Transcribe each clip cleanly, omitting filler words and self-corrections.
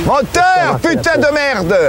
Moteur, putain de merde!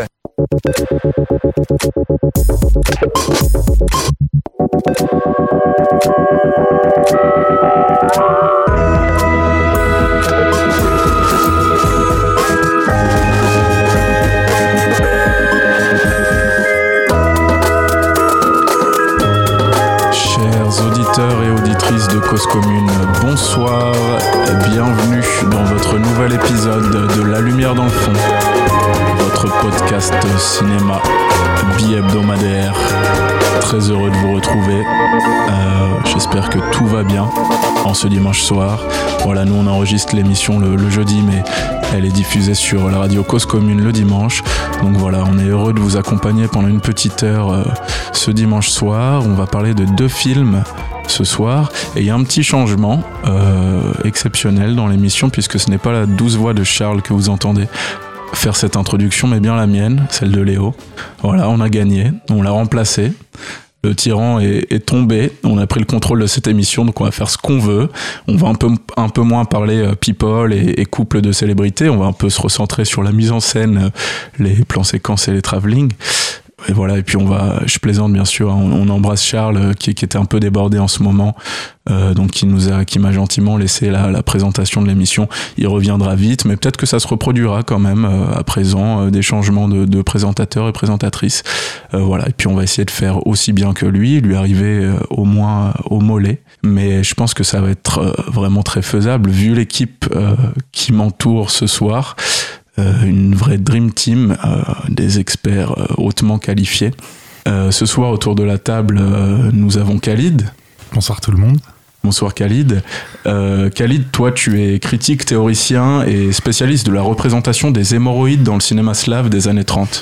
Auditeurs et auditrices de Cause Commune, bonsoir, bienvenue dans votre nouvel épisode de La Lumière dans le fond, votre podcast cinéma bi-hebdomadaire. Très heureux de vous retrouver, j'espère que tout va bien en ce dimanche soir. Voilà, nous on enregistre l'émission le jeudi, mais elle est diffusée sur la radio Cause Commune le dimanche. Donc voilà, on est heureux de vous accompagner pendant une petite heure ce dimanche soir. On va parler de 2 films ce soir, et il y a un petit changement exceptionnel dans l'émission, puisque ce n'est pas la douce voix de Charles que vous entendez faire cette introduction, mais bien la mienne, celle de Léo. Voilà, on a gagné, on l'a remplacé. Le tyran est tombé, on a pris le contrôle de cette émission, donc on va faire ce qu'on veut. On va un peu moins parler people et couple de célébrités, on va un peu se recentrer sur la mise en scène, les plans séquences et les travelling. Et voilà, et puis je plaisante bien sûr, on embrasse Charles qui était un peu débordé en ce moment, donc qui m'a gentiment laissé la présentation de l'émission. Il reviendra vite, mais peut-être que ça se reproduira quand même à présent, des changements de présentateurs et présentatrices. Voilà, et puis on va essayer de faire aussi bien que lui arriver au moins au mollet. Mais je pense que ça va être vraiment très faisable vu l'équipe qui m'entoure ce soir. Une vraie dream team, des experts hautement qualifiés. Ce soir, autour de la table, nous avons Khalid. Bonsoir tout le monde. Bonsoir Khalid. Khalid, toi tu es critique, théoricien et spécialiste de la représentation des hémorroïdes dans le cinéma slave des années 30.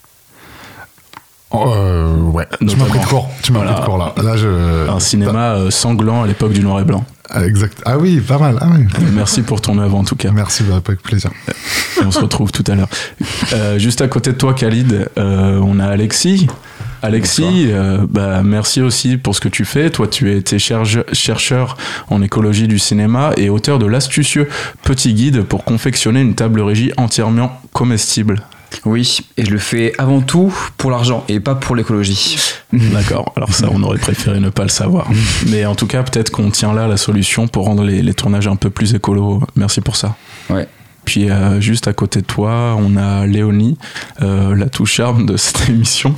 Ouais, tu m'as pris de court. Là. Un cinéma sanglant à l'époque du noir et blanc. Exact. Ah oui, pas mal. Ah oui. Merci pour ton œuvre en tout cas. Merci, avec plaisir. Et on se retrouve tout à l'heure. Juste à côté de toi, Khalid, on a Alexis. Alexis, merci aussi pour ce que tu fais. Toi, tu es chercheur en écologie du cinéma et auteur de l'astucieux petit guide pour confectionner une table régie entièrement comestible. Oui, et je le fais avant tout pour l'argent et pas pour l'écologie. D'accord, alors ça on aurait préféré ne pas le savoir. Mais en tout cas, peut-être qu'on tient là la solution pour rendre les tournages un peu plus écolos. Merci pour ça. Ouais. Puis juste à côté de toi, on a Léonie, la touche charme de cette émission.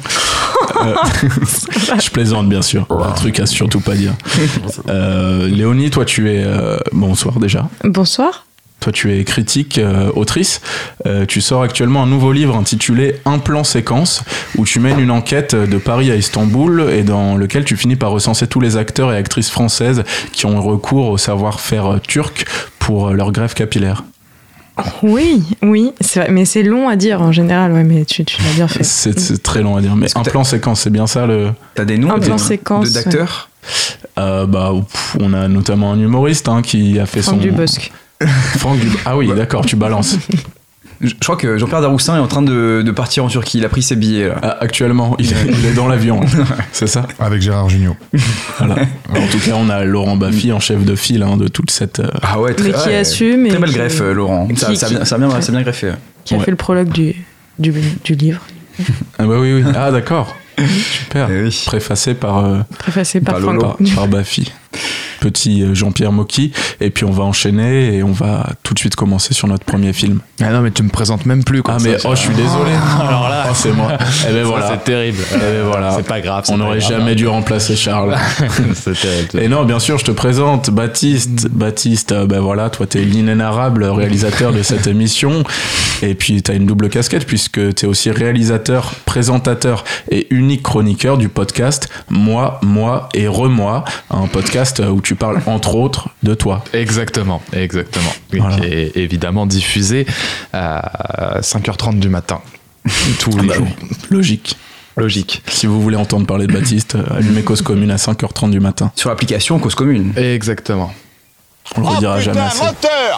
Je plaisante bien sûr, un truc à surtout pas dire. Léonie, toi tu es... bonsoir déjà. Bonsoir. Toi, tu es critique, autrice. Tu sors actuellement un nouveau livre intitulé Un plan séquence, où tu mènes une enquête de Paris à Istanbul et dans lequel tu finis par recenser tous les acteurs et actrices françaises qui ont recours au savoir-faire turc pour leur greffe capillaire. Oui, c'est vrai, mais c'est long à dire en général, ouais, mais tu l'as bien fait. C'est très long à dire, mais un plan séquence, c'est bien ça le... T'as des noms d'acteurs? On a notamment un humoriste qui a fait Franck Dubosc. Ah oui, d'accord, tu balances. Je crois que Jean-Pierre Daroussin est en train de partir en Turquie, il a pris ses billets là. Actuellement, il est dans l'avion, c'est ça? Avec Gérard Jugnot. Voilà. En tout cas, on a Laurent Baffy en chef de file de toute cette... Ah ouais, qui assume. Très belle greffe, Laurent. Ça a bien greffé. Qui a fait le prologue du livre. Ah bah oui. Ah d'accord. Super. Oui. Préfacé par Baffy. Petit Jean-Pierre Mocky, et puis on va enchaîner et on va tout de suite commencer sur notre premier film. Ah non, mais tu me présentes même plus comme ça. Je suis désolé. Alors là, c'est moi. Et ben voilà. C'est terrible. Voilà. C'est pas grave. On n'aurait jamais dû remplacer Charles. C'est terrible. Et non, bien sûr, je te présente Baptiste. Baptiste, voilà, toi t'es l'inénarrable réalisateur de cette émission, et puis t'as une double casquette puisque t'es aussi réalisateur, présentateur et unique chroniqueur du podcast Moi et Remoi, un podcast où tu parles entre autres de toi. Exactement. Voilà. Qui est évidemment diffusé à 5h30 du matin tous les jours. Logique. Si vous voulez entendre parler de Baptiste, allumez Cause Commune à 5h30 du matin. Sur l'application Cause Commune. Exactement. On le redira jamais assez. Moteur!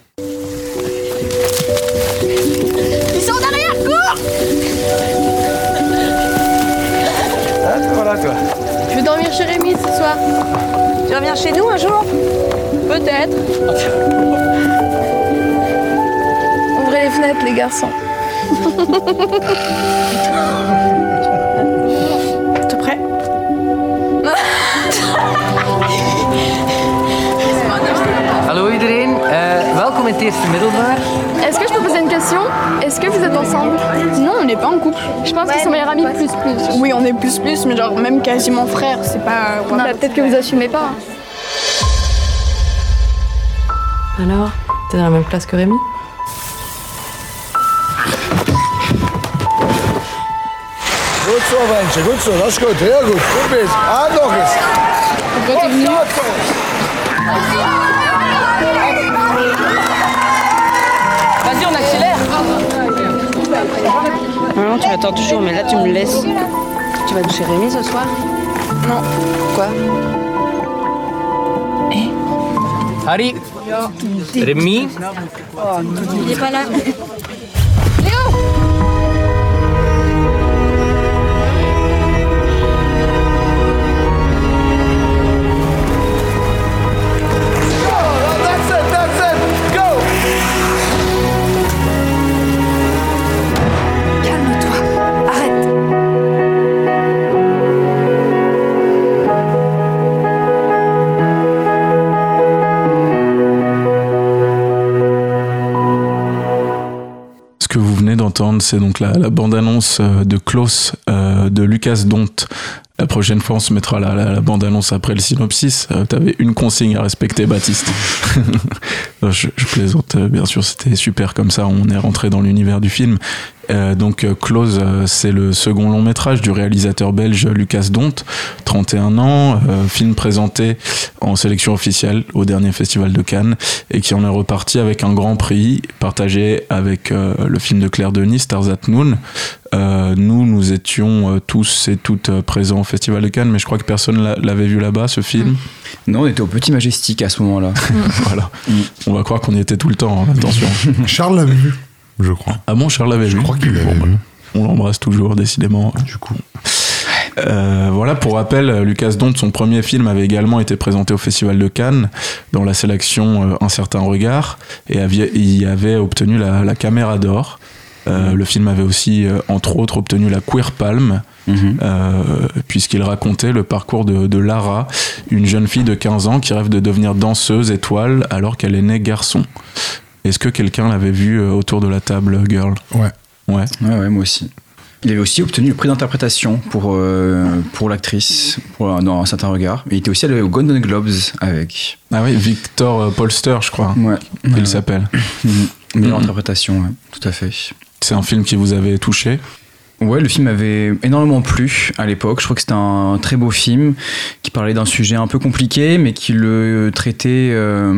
Ils sont en arrière, cours! Voilà toi. Je vais dormir chez Rémi ce soir. Tu reviens chez nous un jour? Peut-être. Ouvrez les fenêtres. honnêtes, les garçons. T'es prêt? Hallo iedereen, welkom in het eerste middelbaar. Est-ce que je peux poser une question? Est-ce que vous êtes ensemble? Non, on n'est pas en couple. Je pense qu'ils sont meilleurs amis plus. Oui, on est plus, mais genre même quasiment frères. C'est pas. Bah, peut-être que vous assumez pas. Alors, t'es dans la même classe que Rémi? Gut so, Mensch, gut so, das ist gut, sehr gut. Gut bist. Ah, noch ist. Pourquoi t'es venu? Vas-y, on accélère. Non, tu m'attends toujours, mais là tu me laisses. Tu vas toucher Rémi ce soir? Non. Quoi? Harry, Rémi, Il est pas là. C'est donc la bande-annonce de Klaus de Lucas Dont. La prochaine fois, on se mettra la bande-annonce après le synopsis. T'avais une consigne à respecter, Baptiste. je plaisante, bien sûr, c'était super comme ça. On est rentré dans l'univers du film. Donc, Close, c'est le second long métrage du réalisateur belge Lucas Dont, 31 ans, film présenté en sélection officielle au dernier festival de Cannes et qui en est reparti avec un grand prix partagé avec le film de Claire Denis, Stars at Noon. Nous étions tous et toutes présents au festival de Cannes, mais je crois que personne l'avait vu là-bas, ce film. Non, on était au Petit Majestic à ce moment-là. Voilà. On va croire qu'on y était tout le temps, hein, attention. Charles l'avait vu, je crois. Ah bon, Charles l'avait vu? Je crois qu'il l'avait vu. On l'embrasse toujours, décidément. Du coup. Voilà, pour rappel, Lucas Dont, son premier film avait également été présenté au Festival de Cannes dans la sélection Un certain regard et il avait obtenu la Caméra d'or. Le film avait aussi, entre autres, obtenu la Queer Palm, puisqu'il racontait le parcours de Lara, une jeune fille de 15 ans qui rêve de devenir danseuse étoile alors qu'elle est née garçon. Est-ce que quelqu'un l'avait vu autour de la table, Girl? Ouais, moi aussi. Il avait aussi obtenu le prix d'interprétation pour l'actrice, dans Un certain regard. Et il était aussi allé au Golden Globes avec. Ah oui, Victor Polster, je crois. Ouais. Il s'appelle. Meilleure interprétation, ouais, tout à fait. C'est un film qui vous avait touché? Ouais, le film m'avait énormément plu à l'époque. Je crois que c'était un très beau film qui parlait d'un sujet un peu compliqué, mais qui le traitait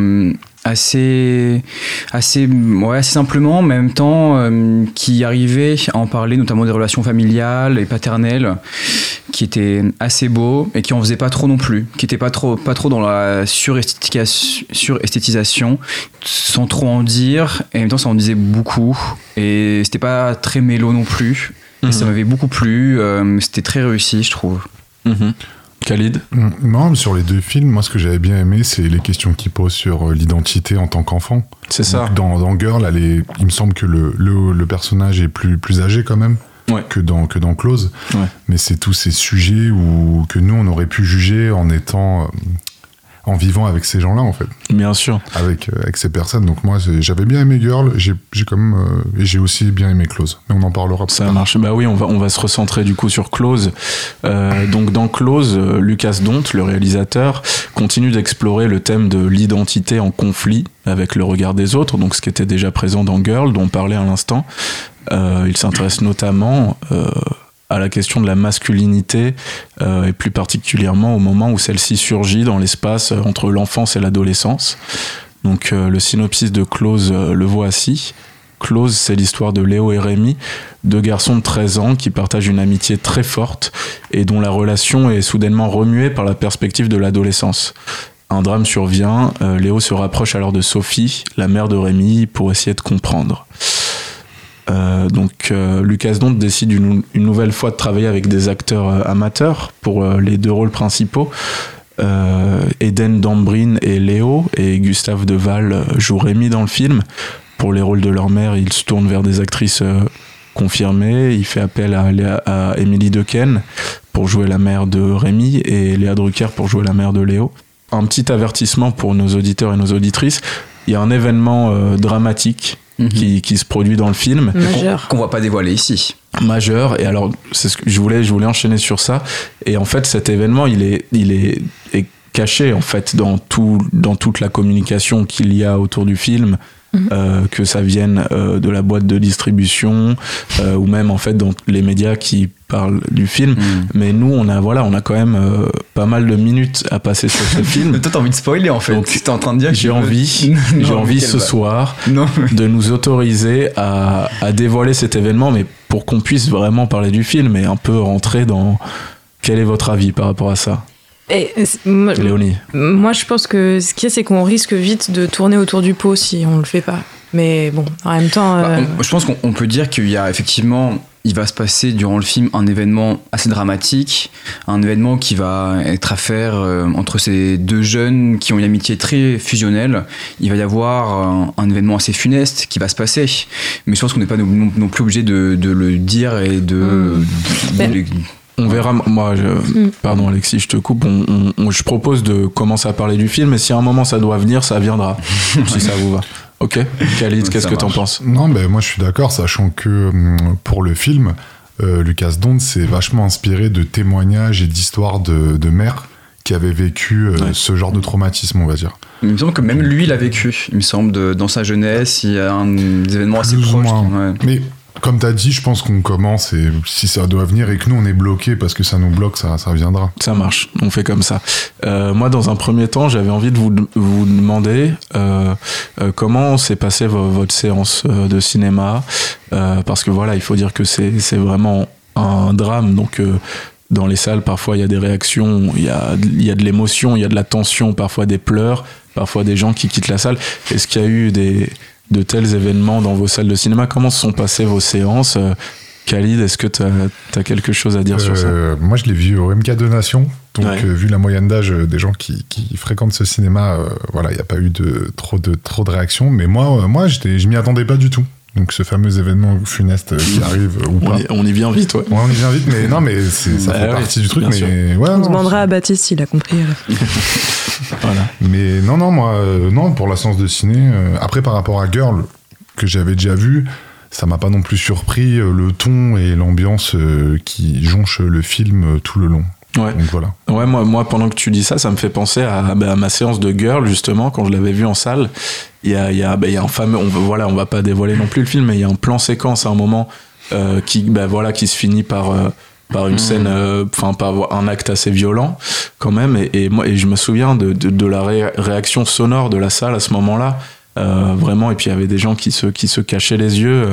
assez simplement, mais en même temps qui arrivait à en parler, notamment des relations familiales et paternelles, qui étaient assez beaux et qui en faisaient pas trop non plus, qui étaient pas trop dans la suresthétisation, sans trop en dire, et en même temps ça en disait beaucoup, et c'était pas très mélo non plus, et ça m'avait beaucoup plu, c'était très réussi, je trouve. Khalid? Non, sur les deux films, moi ce que j'avais bien aimé, c'est les questions qu'il pose sur l'identité en tant qu'enfant. C'est ça. Donc, dans Girl, il me semble que le personnage est plus âgé quand même. Ouais. que dans Close. Ouais. Mais c'est tous ces sujets que nous on aurait pu juger en vivant avec ces gens-là, en fait. Bien sûr. Avec ces personnes. Donc moi, j'avais bien aimé Girl, j'ai aussi bien aimé Close. Mais on en parlera plus tard. Ça marche. Bah oui, on va se recentrer du coup sur Close. Donc dans Close, Lucas Dont, le réalisateur, continue d'explorer le thème de l'identité en conflit avec le regard des autres, donc ce qui était déjà présent dans Girl, dont on parlait à l'instant. Il s'intéresse notamment à la question de la masculinité et plus particulièrement au moment où celle-ci surgit dans l'espace entre l'enfance et l'adolescence. Donc le synopsis de Close le voici. Close, c'est l'histoire de Léo et Rémi, deux garçons de 13 ans qui partagent une amitié très forte et dont la relation est soudainement remuée par la perspective de l'adolescence. Un drame survient, Léo se rapproche alors de Sophie, la mère de Rémi, pour essayer de comprendre. Donc Lucas Dont décide une nouvelle fois de travailler avec des acteurs amateurs pour les deux rôles principaux. Eden Dambrin et Léo, et Gustave Deval joue Rémi dans le film. pour les rôles de leur mère, il se tourne vers des actrices confirmées. Il fait appel à Emily Dequesne pour jouer la mère de Rémi et Léa Drucker pour jouer la mère de Léo. Un petit avertissement pour nos auditeurs et nos auditrices. Il y a un événement dramatique qui se produit dans le film. Majeur. Qu'on va pas dévoiler ici. Majeur. Et alors, c'est ce que je voulais enchaîner sur ça. Et en fait, cet événement, il est caché, en fait, dans toute la communication qu'il y a autour du film. Que ça vienne de la boîte de distribution ou même en fait dans les médias qui parlent du film. Mais nous on a quand même pas mal de minutes à passer sur ce film. Toi t'as envie de spoiler en fait. Donc t'es en train de dire que j'ai envie ce soir de nous autoriser à dévoiler cet événement, mais pour qu'on puisse vraiment parler du film et un peu rentrer dans quel est votre avis par rapport à ça. Léonie. Moi, je pense que ce qu'il y a, c'est qu'on risque vite de tourner autour du pot si on le fait pas. Mais bon, en même temps... je pense qu'on peut dire qu'il y a effectivement... Il va se passer durant le film un événement assez dramatique, un événement qui va être à faire entre ces deux jeunes qui ont une amitié très fusionnelle. Il va y avoir un événement assez funeste qui va se passer. Mais je pense qu'on n'est pas non plus obligé de le dire et de... On verra. Moi, pardon Alexis, je te coupe. Je propose de commencer à parler du film, et si à un moment ça doit venir, ça viendra. Si ça vous va. Ok. Khalid, qu'est-ce que t'en penses ? Non, moi je suis d'accord, sachant que pour le film, Lucas Dont s'est vachement inspiré de témoignages et d'histoires de mères qui avaient vécu ce genre de traumatisme, on va dire. Il me semble que même lui l'a vécu. Il me semble dans sa jeunesse, il y a un événement assez proche. Mais comme t'as dit, je pense qu'on commence et si ça doit venir et que nous on est bloqué parce que ça nous bloque, ça viendra. Ça marche, on fait comme ça. Moi, dans un premier temps, j'avais envie de vous demander comment s'est passée votre séance de cinéma, parce que voilà, il faut dire que c'est vraiment un drame, donc dans les salles, parfois il y a des réactions, il y a de l'émotion, il y a de la tension, parfois des pleurs, parfois des gens qui quittent la salle. Est-ce qu'il y a eu de tels événements dans vos salles de cinéma? Comment se sont passées vos séances? Khalid, est-ce que tu as quelque chose à dire sur ça? Moi, je l'ai vu au MK Donation. Donc, vu la moyenne d'âge des gens qui fréquentent ce cinéma, il n'y a pas eu trop de réactions. Mais moi je m'y attendais pas du tout. Donc, ce fameux événement funeste qui arrive ou pas. On y vient vite, ouais. Ouais, on y vient vite, mais non, mais ça fait partie du truc. Mais on demandera à Baptiste s'il a compris. Voilà. Mais non, pour la séance de ciné. Après, par rapport à Girl, que j'avais déjà vu, ça m'a pas non plus surpris le ton et l'ambiance qui jonchent le film tout le long. Ouais. Donc voilà. Ouais, moi, pendant que tu dis ça, ça me fait penser à ma séance de Girl, justement, quand je l'avais vue en salle. Il y a un fameux, on va pas dévoiler non plus le film, mais il y a un plan séquence à un moment qui se finit par une scène, par un acte assez violent quand même, et je me souviens de la réaction sonore de la salle à ce moment-là. Vraiment, et puis il y avait des gens qui se cachaient les yeux.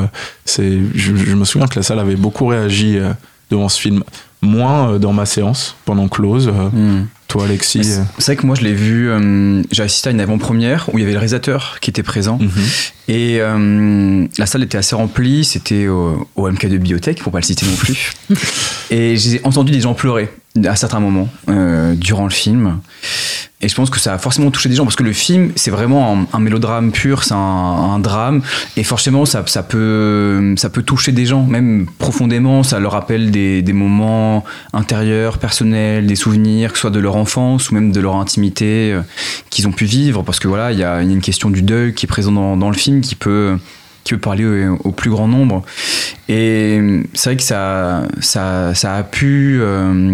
Je me souviens que la salle avait beaucoup réagi devant ce film. Moins dans ma séance, pendant Close. Toi, Alexis? C'est vrai que moi, je l'ai vu... j'ai assisté à une avant-première où il y avait le réalisateur qui était présent. Et la salle était assez remplie. C'était au MK de Bibliothèque, pour pas le citer non plus. Et j'ai entendu des gens pleurer à certains moments durant le film. Et je pense que ça a forcément touché des gens, parce que le film, c'est vraiment un mélodrame pur, c'est un drame, et forcément ça peut toucher des gens, même profondément. Ça leur rappelle des moments intérieurs, personnels, des souvenirs, que ce soit de leur enfance ou même de leur intimité qu'ils ont pu vivre, parce que voilà, il y a une question du deuil qui est présent dans le film, qui peut parler au plus grand nombre. Et c'est vrai que ça a pu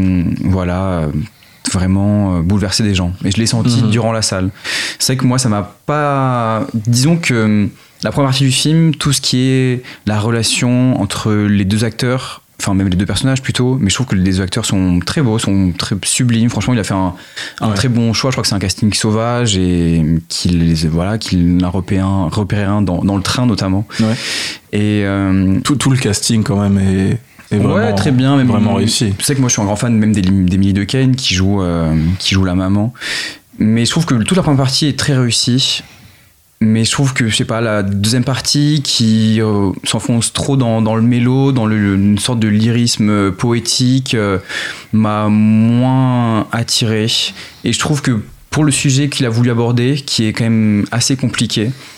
vraiment bouleverser des gens, et je l'ai senti durant la salle. C'est vrai que moi, ça m'a pas... Disons que la première partie du film, tout ce qui est la relation entre les deux acteurs, enfin même les deux personnages plutôt, mais je trouve que les deux acteurs sont très beaux, sont très sublimes. Franchement, il a fait un très bon choix. Je crois que c'est un casting sauvage, et qu'il a repéré un dans le train notamment. Et tout le casting quand même est vraiment, très bien, même vraiment réussi. Je sais que moi je suis un grand fan même d'Emily Dequesne qui joue la maman, mais je trouve que toute la première partie est très réussie. Mais je trouve que, je sais pas, la deuxième partie qui s'enfonce trop dans le mélo, dans une sorte de lyrisme poétique, m'a moins attiré. Et je trouve que pour le sujet qu'il a voulu aborder, qui est quand même assez compliqué,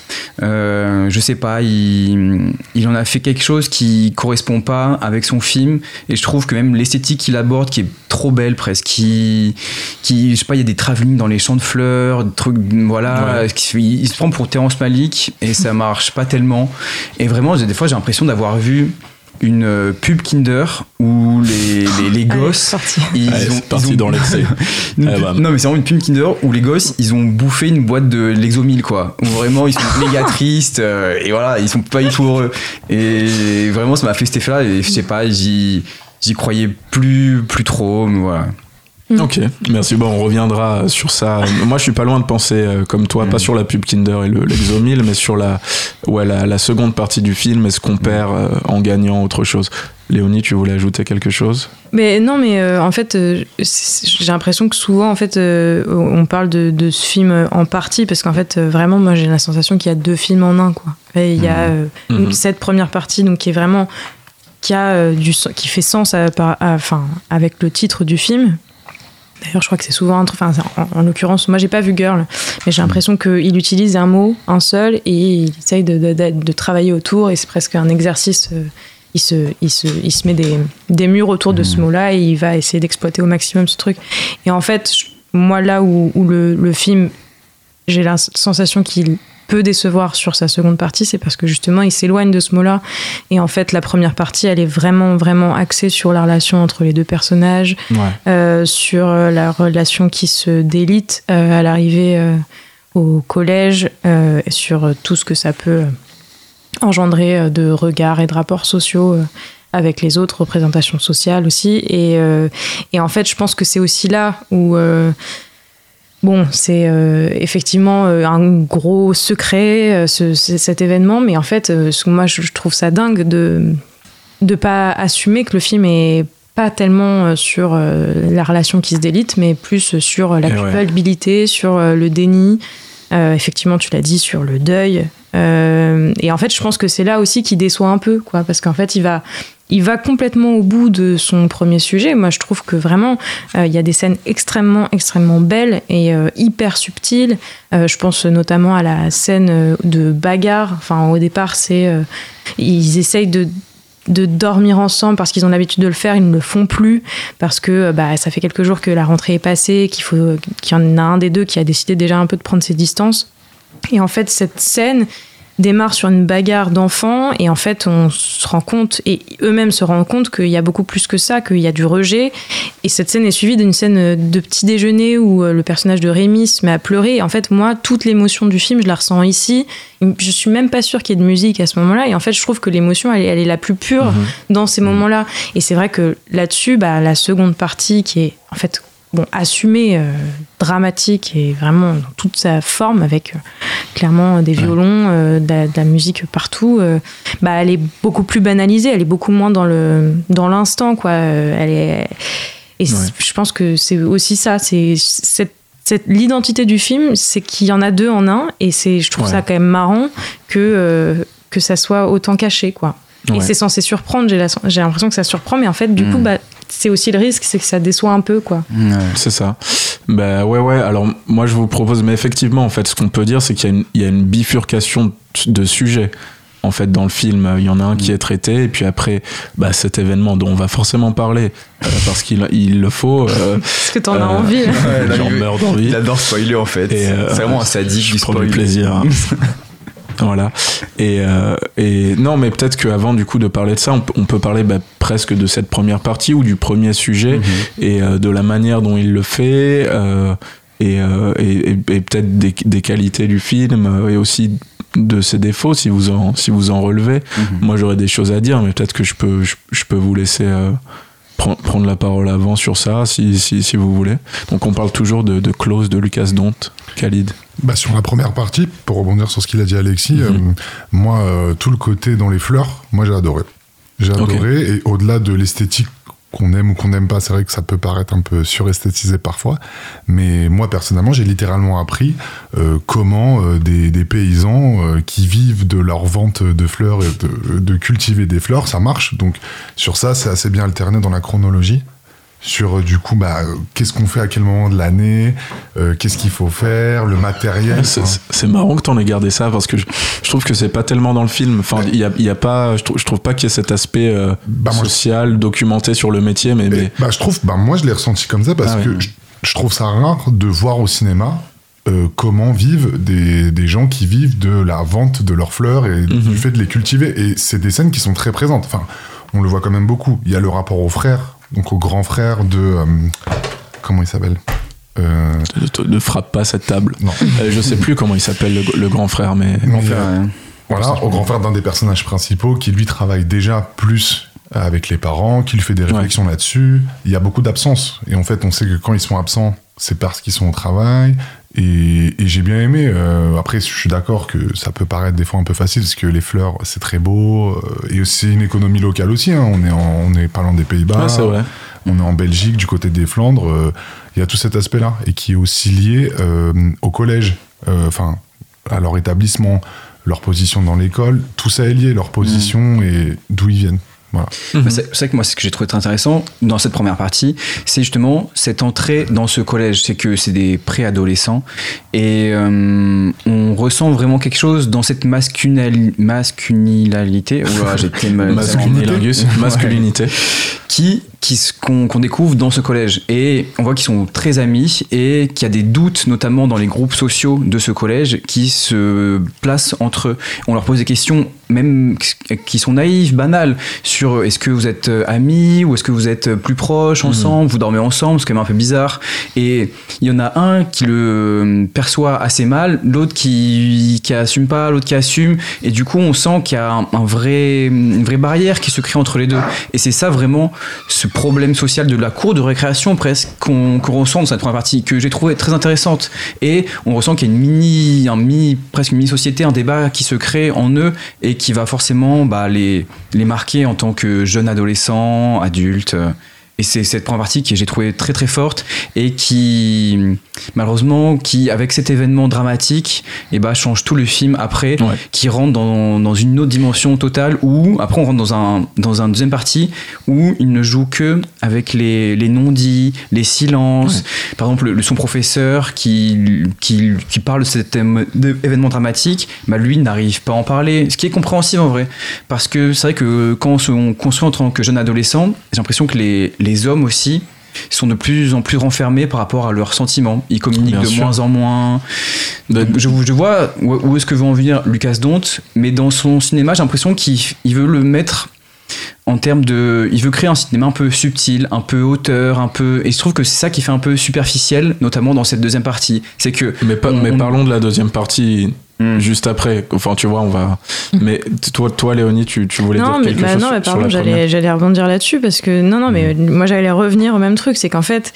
Je sais pas, il en a fait quelque chose qui correspond pas avec son film, et je trouve que même l'esthétique qu'il aborde, qui est trop belle presque, qui je sais pas, il y a des travelling dans les champs de fleurs, des trucs, voilà, il se prend pour Terrence Malick et ça marche pas tellement. Et vraiment, des fois, j'ai l'impression d'avoir vu une pub Kinder où les gosses c'est parti dans l'excès. Non mais c'est vraiment une pub Kinder où les gosses ils ont bouffé une boîte de Lexomil, quoi, où vraiment ils sont méga tristes, et voilà, ils sont pas du tout heureux, et vraiment ça m'a fait cet effet là, et je sais pas, j'y croyais plus trop, mais voilà. Ok, merci. Bon, on reviendra sur ça. Moi, je suis pas loin de penser comme toi, pas sur la pub Kinder et l'Exomil, mais sur la seconde partie du film. Est-ce qu'on perd en gagnant autre chose? Léonie, tu voulais ajouter quelque chose? Mais non, mais en fait, j'ai l'impression que souvent, en fait, on parle de ce film en partie, parce qu'en fait, vraiment, moi, j'ai la sensation qu'il y a 2 films en un, quoi. Et il y a cette première partie, donc qui est vraiment qui fait sens avec le titre du film. D'ailleurs, je crois que c'est souvent en l'occurrence, moi j'ai pas vu Girl, mais j'ai l'impression qu'il utilise un mot, un seul, et il essaye de travailler autour, et c'est presque un exercice. Il se met des murs autour de ce mot-là, et il va essayer d'exploiter au maximum ce truc. Et en fait, moi là où le film, j'ai la sensation qu'il peut décevoir sur sa seconde partie, c'est parce que justement il s'éloigne de ce mot-là, et en fait la première partie elle est vraiment vraiment axée sur la relation entre les 2 personnages, sur la relation qui se délite à l'arrivée au collège, sur tout ce que ça peut engendrer de regards et de rapports sociaux avec les autres, représentations sociales aussi, et en fait je pense que c'est aussi là où bon, c'est effectivement un gros secret, cet événement, mais en fait, moi, je trouve ça dingue de pas assumer que le film est pas tellement sur la relation qui se délite, mais plus sur la culpabilité, sur le déni, effectivement, tu l'as dit, sur le deuil. Et en fait, je pense que c'est là aussi qu'il déçoit un peu, quoi, parce qu'en fait, il va complètement au bout de son premier sujet. Moi, je trouve que vraiment, il y a des scènes extrêmement, extrêmement belles et hyper subtiles. Je pense notamment à la scène de bagarre. Enfin, au départ, ils essayent de dormir ensemble parce qu'ils ont l'habitude de le faire, ils ne le font plus parce que ça fait quelques jours que la rentrée est passée, qu'il y en a un des deux qui a décidé déjà un peu de prendre ses distances. Et en fait, cette scène démarre sur une bagarre d'enfants, et en fait on se rend compte, et eux-mêmes se rendent compte, qu'il y a beaucoup plus que ça, qu'il y a du rejet. Et cette scène est suivie d'une scène de petit déjeuner où le personnage de Rémi se met à pleurer, et en fait moi toute l'émotion du film je la ressens ici. Je suis même pas sûre qu'il y ait de musique à ce moment-là, et en fait je trouve que l'émotion elle est la plus pure dans ces moments-là. Et c'est vrai que là-dessus la seconde partie qui est en fait assumée, dramatique, et vraiment dans toute sa forme, avec clairement des violons, de la musique partout, elle est beaucoup plus banalisée, elle est beaucoup moins dans l'instant, quoi. Je pense que c'est aussi ça, c'est l'identité du film, c'est qu'il y en a 2 en un, et je trouve ça quand même marrant que ça soit autant caché, quoi. Et c'est censé surprendre, j'ai l'impression que ça surprend, mais en fait du coup c'est aussi le risque, c'est que ça déçoit un peu, quoi. C'est ça. Alors moi je vous propose, mais effectivement en fait ce qu'on peut dire c'est qu'il y a une bifurcation de sujets en fait dans le film. Il y en a un qui est traité, et puis après cet événement dont on va forcément parler parce qu'il le faut. Parce que t'en as envie. J'en meurs d'envie. Il adore spoiler en fait. C'est vraiment un sadique du spoil. Je prends du plaisir. Hein. Voilà. Et non, mais peut-être qu'avant du coup de parler de ça, on peut parler presque de cette première partie ou du premier sujet, et de la manière dont il le fait, et peut-être des qualités du film, et aussi de ses défauts si vous en relevez. Moi j'aurais des choses à dire, mais peut-être que je peux vous laisser prendre la parole avant sur ça si vous voulez. Donc on parle toujours de Close de Lucas Dont. Khalid. Sur la première partie, pour rebondir sur ce qu'il a dit Alexis, moi tout le côté dans les fleurs, moi j'ai adoré. Et au-delà de l'esthétique qu'on aime ou qu'on n'aime pas, c'est vrai que ça peut paraître un peu suresthétisé parfois, mais moi personnellement j'ai littéralement appris comment des paysans qui vivent de leur vente de fleurs et de cultiver des fleurs, ça marche. Donc sur ça c'est assez bien alterné dans la chronologie. sur du coup qu'est-ce qu'on fait à quel moment de l'année, qu'est-ce qu'il faut faire, le matériel. C'est marrant que t'en aies gardé ça parce que je trouve que c'est pas tellement dans le film. Enfin, il y a pas, je trouve pas qu'il y ait cet aspect social documenté sur le métier, mais je trouve, moi je l'ai ressenti comme ça parce que je trouve ça rare de voir au cinéma comment vivent des gens qui vivent de la vente de leurs fleurs et du fait de les cultiver. Et c'est des scènes qui sont très présentes. Enfin, on le voit quand même beaucoup. Il y a le rapport aux frères, donc au grand frère de... comment il s'appelle Ne frappe pas cette table. Non. Je sais plus comment il s'appelle, le grand frère, mais... Voilà, au grand frère d'un des personnages principaux qui, lui, travaille déjà plus avec les parents, qui lui fait des réflexions là-dessus. Il y a beaucoup d'absences. Et en fait, on sait que quand ils sont absents, c'est parce qu'ils sont au travail. Et j'ai bien aimé. Après, je suis d'accord que ça peut paraître des fois un peu facile parce que les fleurs, c'est très beau. Et c'est une économie locale aussi. Hein. On est parlant des Pays-Bas. C'est vrai. On est en Belgique, du côté des Flandres. Il y a tout cet aspect-là. Et qui est aussi lié au collège. À leur établissement, leur position dans l'école. Tout ça est lié, leur position et d'où ils viennent. Voilà. C'est vrai que moi, ce que j'ai trouvé très intéressant dans cette première partie, c'est justement cette entrée dans ce collège. C'est que c'est des préadolescents et on ressent vraiment quelque chose dans cette masculinité. Masculinité. Qu'on découvre dans ce collège. Et on voit qu'ils sont très amis et qu'il y a des doutes, notamment dans les groupes sociaux de ce collège, qui se placent entre eux. On leur pose des questions, même qui sont naïves, banales, sur est-ce que vous êtes amis ou est-ce que vous êtes plus proches ensemble, vous dormez ensemble, c'est quand même un peu bizarre. Et il y en a un qui le perçoit assez mal, l'autre qui assume pas, l'autre qui assume. Et du coup, on sent qu'il y a une vraie barrière qui se crée entre les deux. Et c'est ça vraiment ce problème social de la cour de récréation presque qu'on ressent dans cette première partie, que j'ai trouvé très intéressante. Et on ressent qu'il y a presque une mini-société, un débat qui se crée en eux et qui va forcément les marquer en tant que jeunes adolescents, adultes. Et c'est cette première partie que j'ai trouvé très très forte et qui, malheureusement, avec cet événement dramatique, change tout le film après, qui rentre dans une autre dimension totale où, après on rentre dans un deuxième partie où il ne joue que avec les non-dits, les silences. Par exemple, son professeur qui parle de cet événement dramatique, lui n'arrive pas à en parler, ce qui est compréhensible en vrai. Parce que c'est vrai que quand on construit en tant que jeune adolescent, j'ai l'impression que les hommes aussi sont de plus en plus renfermés par rapport à leurs sentiments. Ils communiquent moins en moins. Je vois où est-ce que veut en venir Lucas Dont, mais dans son cinéma, j'ai l'impression qu'il veut le mettre en termes de... Il veut créer un cinéma un peu subtil, un peu auteur, un peu... Et je trouve que c'est ça qui fait un peu superficiel, notamment dans cette deuxième partie. C'est que... Mais parlons de la deuxième partie... Juste après, enfin tu vois, on va. Mais toi Léonie, tu voulais dire quelque chose sur la première. J'allais rebondir là-dessus parce que mais moi j'allais revenir au même truc, c'est qu'en fait,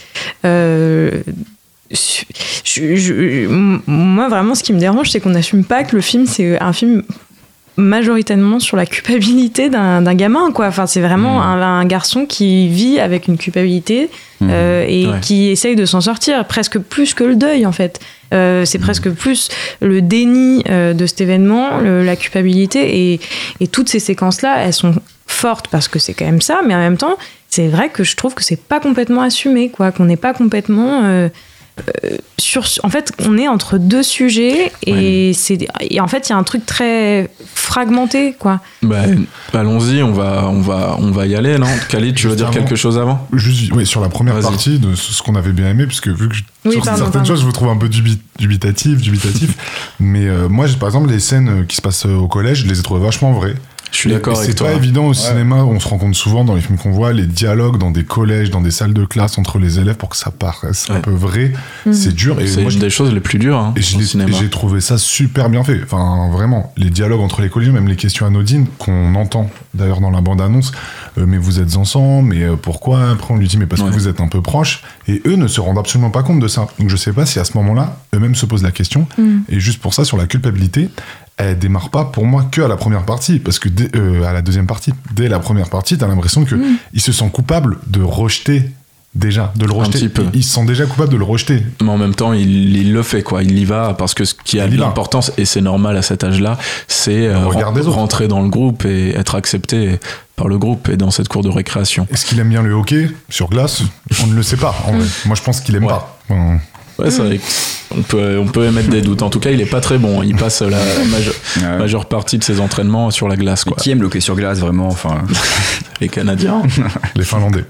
moi vraiment ce qui me dérange, c'est qu'on n'assume pas que le film c'est un film majoritairement sur la culpabilité d'un gamin, quoi. Enfin, c'est vraiment un garçon qui vit avec une culpabilité et qui essaye de s'en sortir, presque plus que le deuil en fait. C'est presque plus le déni de cet événement, la culpabilité et toutes ces séquences-là, elles sont fortes parce que c'est quand même ça, mais en même temps, c'est vrai que je trouve que c'est pas complètement assumé, quoi, qu'on n'est pas complètement en fait, on est entre deux sujets et en fait, il y a un truc très fragmenté, quoi. Allons-y, on va y aller, non? Khalid, tu veux dire quelque chose avant? Juste, sur la première partie de ce qu'on avait bien aimé, puisque vu que certaines choses, je vous trouve un peu dubitatif, mais moi, par exemple, les scènes qui se passent au collège, je les ai trouvées vachement vraies. Je suis d'accord avec toi. C'est pas évident au cinéma, on se rend compte souvent dans les films qu'on voit, les dialogues dans des collèges, dans des salles de classe entre les élèves pour que ça paraisse un peu vrai. C'est dur. Et c'est une des choses les plus dures au cinéma. Et j'ai trouvé ça super bien fait. Enfin, vraiment, les dialogues entre les collégiens, même les questions anodines qu'on entend d'ailleurs dans la bande-annonce. Mais vous êtes ensemble, mais pourquoi? Après, on lui dit, mais parce que vous êtes un peu proches. Et eux ne se rendent absolument pas compte de ça. Donc, je sais pas si à ce moment-là, eux-mêmes se posent la question. Et juste pour ça, sur la culpabilité, elle démarre pas pour moi que à la première partie, parce que à la deuxième partie, dès la première partie, t'as l'impression que il se sent coupable de rejeter déjà, de le rejeter. Un petit peu. Il se sent déjà coupable de le rejeter. Mais en même temps, il le fait, quoi. Il y va parce que ce qui a de l'importance, et c'est normal à cet âge-là, c'est rentrer dans le groupe et être accepté. le groupe et dans cette cour de récréation. Est-ce qu'il aime bien le hockey sur glace ? On ne le sait pas. En vrai. Moi, je pense qu'il aime pas. Ouais, c'est vrai. On peut émettre des doutes. En tout cas, il est pas très bon. Il passe la majeure partie de ses entraînements sur la glace, quoi. Qui aime le hockey sur glace, vraiment, enfin. Les Canadiens. Les Finlandais.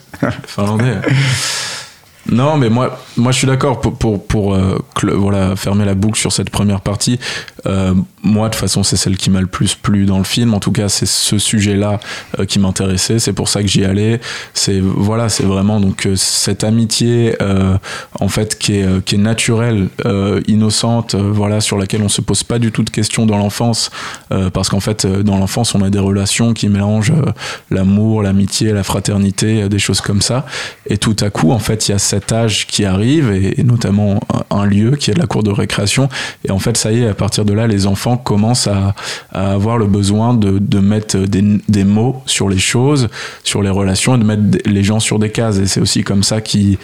Non, mais moi je suis d'accord pour fermer la boucle sur cette première partie. Moi, de toute façon, c'est celle qui m'a le plus plu dans le film. En tout cas, c'est ce sujet-là qui m'intéressait. C'est pour ça que j'y allais. C'est vraiment donc cette amitié en fait qui est naturelle, innocente, sur laquelle on se pose pas du tout de questions dans l'enfance, parce qu'en fait, dans l'enfance, on a des relations qui mélangent l'amour, l'amitié, la fraternité, des choses comme ça. Et tout à coup, en fait, il y a cet âge qui arrive, et notamment un lieu qui est la cour de récréation. Et en fait, ça y est, à partir de là, les enfants commencent à avoir le besoin de mettre des mots sur les choses, sur les relations, et de mettre les gens sur des cases. Et c'est aussi comme ça qu'ils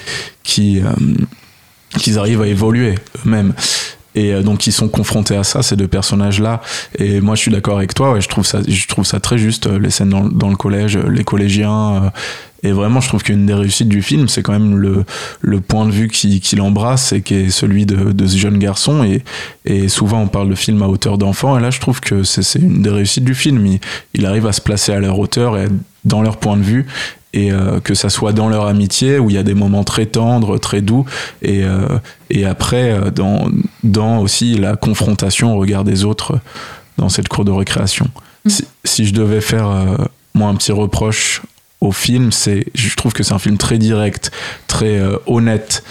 arrivent à évoluer eux-mêmes. Et donc ils sont confrontés à ça, ces deux personnages-là. Et moi je suis d'accord avec toi, je trouve ça très juste, les scènes dans le collège, les collégiens. Et vraiment, je trouve qu'une des réussites du film, c'est quand même le point de vue qu'il embrasse, et qui est celui de ce jeune garçon. Et souvent, on parle de film à hauteur d'enfant. Et là, je trouve que c'est une des réussites du film. Il arrive à se placer à leur hauteur et dans leur point de vue. Et que ça soit dans leur amitié, où il y a des moments très tendres, très doux. Et après, dans aussi la confrontation au regard des autres dans cette cour de récréation. Si je devais faire, moi, un petit reproche au film, je trouve que c'est un film très direct, très honnête,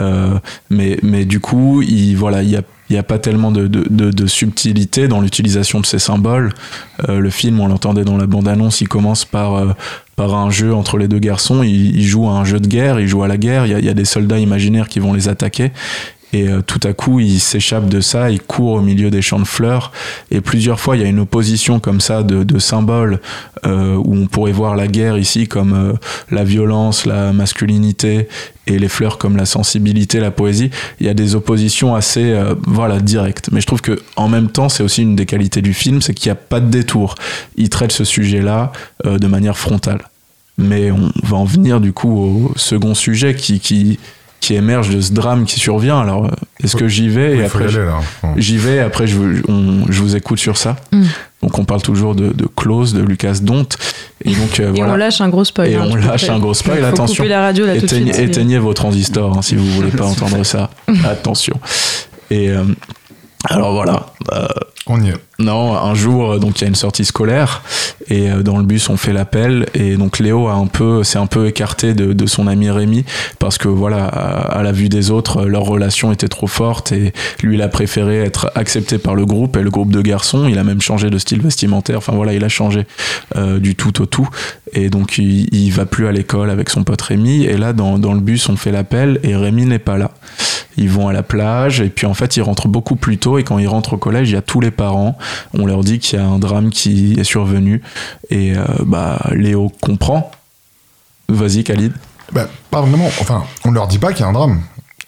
mais du coup il y a pas tellement de subtilité dans l'utilisation de ces symboles. Le film, on l'entendait dans la bande-annonce, il commence par un jeu entre les deux garçons. Ils jouent à un jeu de guerre, ils jouent à la guerre, il y a des soldats imaginaires qui vont les attaquer. Et tout à coup, il s'échappe de ça, il court au milieu des champs de fleurs. Et plusieurs fois, il y a une opposition comme ça de symboles, où on pourrait voir la guerre ici comme la violence, la masculinité, et les fleurs comme la sensibilité, la poésie. Il y a des oppositions assez directes. Mais je trouve que en même temps, c'est aussi une des qualités du film, c'est qu'il n'y a pas de détour. Il traite ce sujet-là de manière frontale. Mais on va en venir du coup au second sujet qui émerge de ce drame qui survient. Alors, est-ce que j'y vais, et après j'y vais, après je vous écoute sur ça. Donc on parle toujours de Close, de Lucas Dont, et donc on lâche un gros spoil. Attention, couper la radio, là, tout de suite, éteignez vos transistors si vous voulez pas entendre ça. Attention. Et alors voilà. On y est. Non, un jour, donc il y a une sortie scolaire, et dans le bus on fait l'appel, et donc Léo s'est un peu écarté de son ami Rémi, parce que à la vue des autres, leur relation était trop forte, et lui il a préféré être accepté par le groupe, et le groupe de garçons. Il a même changé de style vestimentaire, il a changé du tout au tout, et donc il va plus à l'école avec son pote Rémi. Et là dans le bus on fait l'appel, et Rémi n'est pas là. Ils vont à la plage, et puis en fait ils rentrent beaucoup plus tôt, et quand ils rentrent au collège, il y a tous les parents. On leur dit qu'il y a un drame qui est survenu, et Léo comprend. Vas-y Khalid. Pas vraiment, on leur dit pas qu'il y a un drame.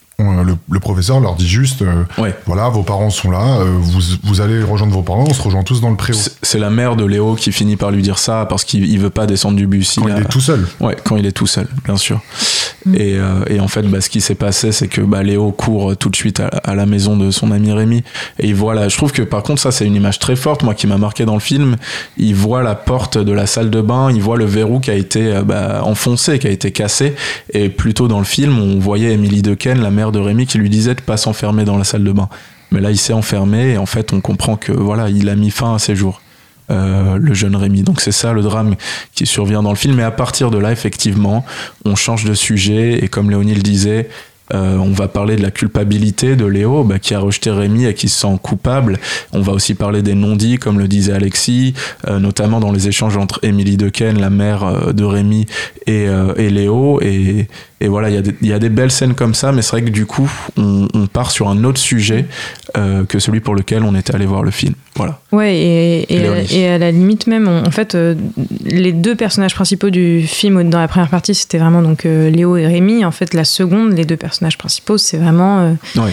Le professeur leur dit juste voilà, vos parents sont là, vous allez rejoindre vos parents, on se rejoint tous dans le préau. C'est la mère de Léo qui finit par lui dire ça, parce qu'il veut pas descendre du bus. Il est tout seul. Ouais, quand il est tout seul, bien sûr. Et en fait, ce qui s'est passé, c'est que Léo court tout de suite à la maison de son ami Rémi, et il voit je trouve que par contre ça c'est une image très forte, moi, qui m'a marqué dans le film. Il voit la porte de la salle de bain, il voit le verrou qui a été enfoncé, qui a été cassé, et plus tôt dans le film on voyait Émilie Dequesne, la mère de Rémi, qui lui disait de pas s'enfermer dans la salle de bain. Mais là il s'est enfermé, et en fait on comprend que il a mis fin à ses jours. Le jeune Rémi. Donc c'est ça le drame qui survient dans le film. Et à partir de là, effectivement, on change de sujet, et comme Léonie le disait, on va parler de la culpabilité de Léo, qui a rejeté Rémi et qui se sent coupable. On va aussi parler des non-dits, comme le disait Alexis, notamment dans les échanges entre Émilie Dequesne, la mère de Rémi, et Léo. Et voilà, il y a des belles scènes comme ça, mais c'est vrai que du coup, on part sur un autre sujet que celui pour lequel on était allé voir le film. Voilà. Ouais, et à la limite même, en fait, les deux personnages principaux du film dans la première partie, c'était vraiment donc Léo et Rémi. En fait, la seconde, les deux personnages principaux, c'est vraiment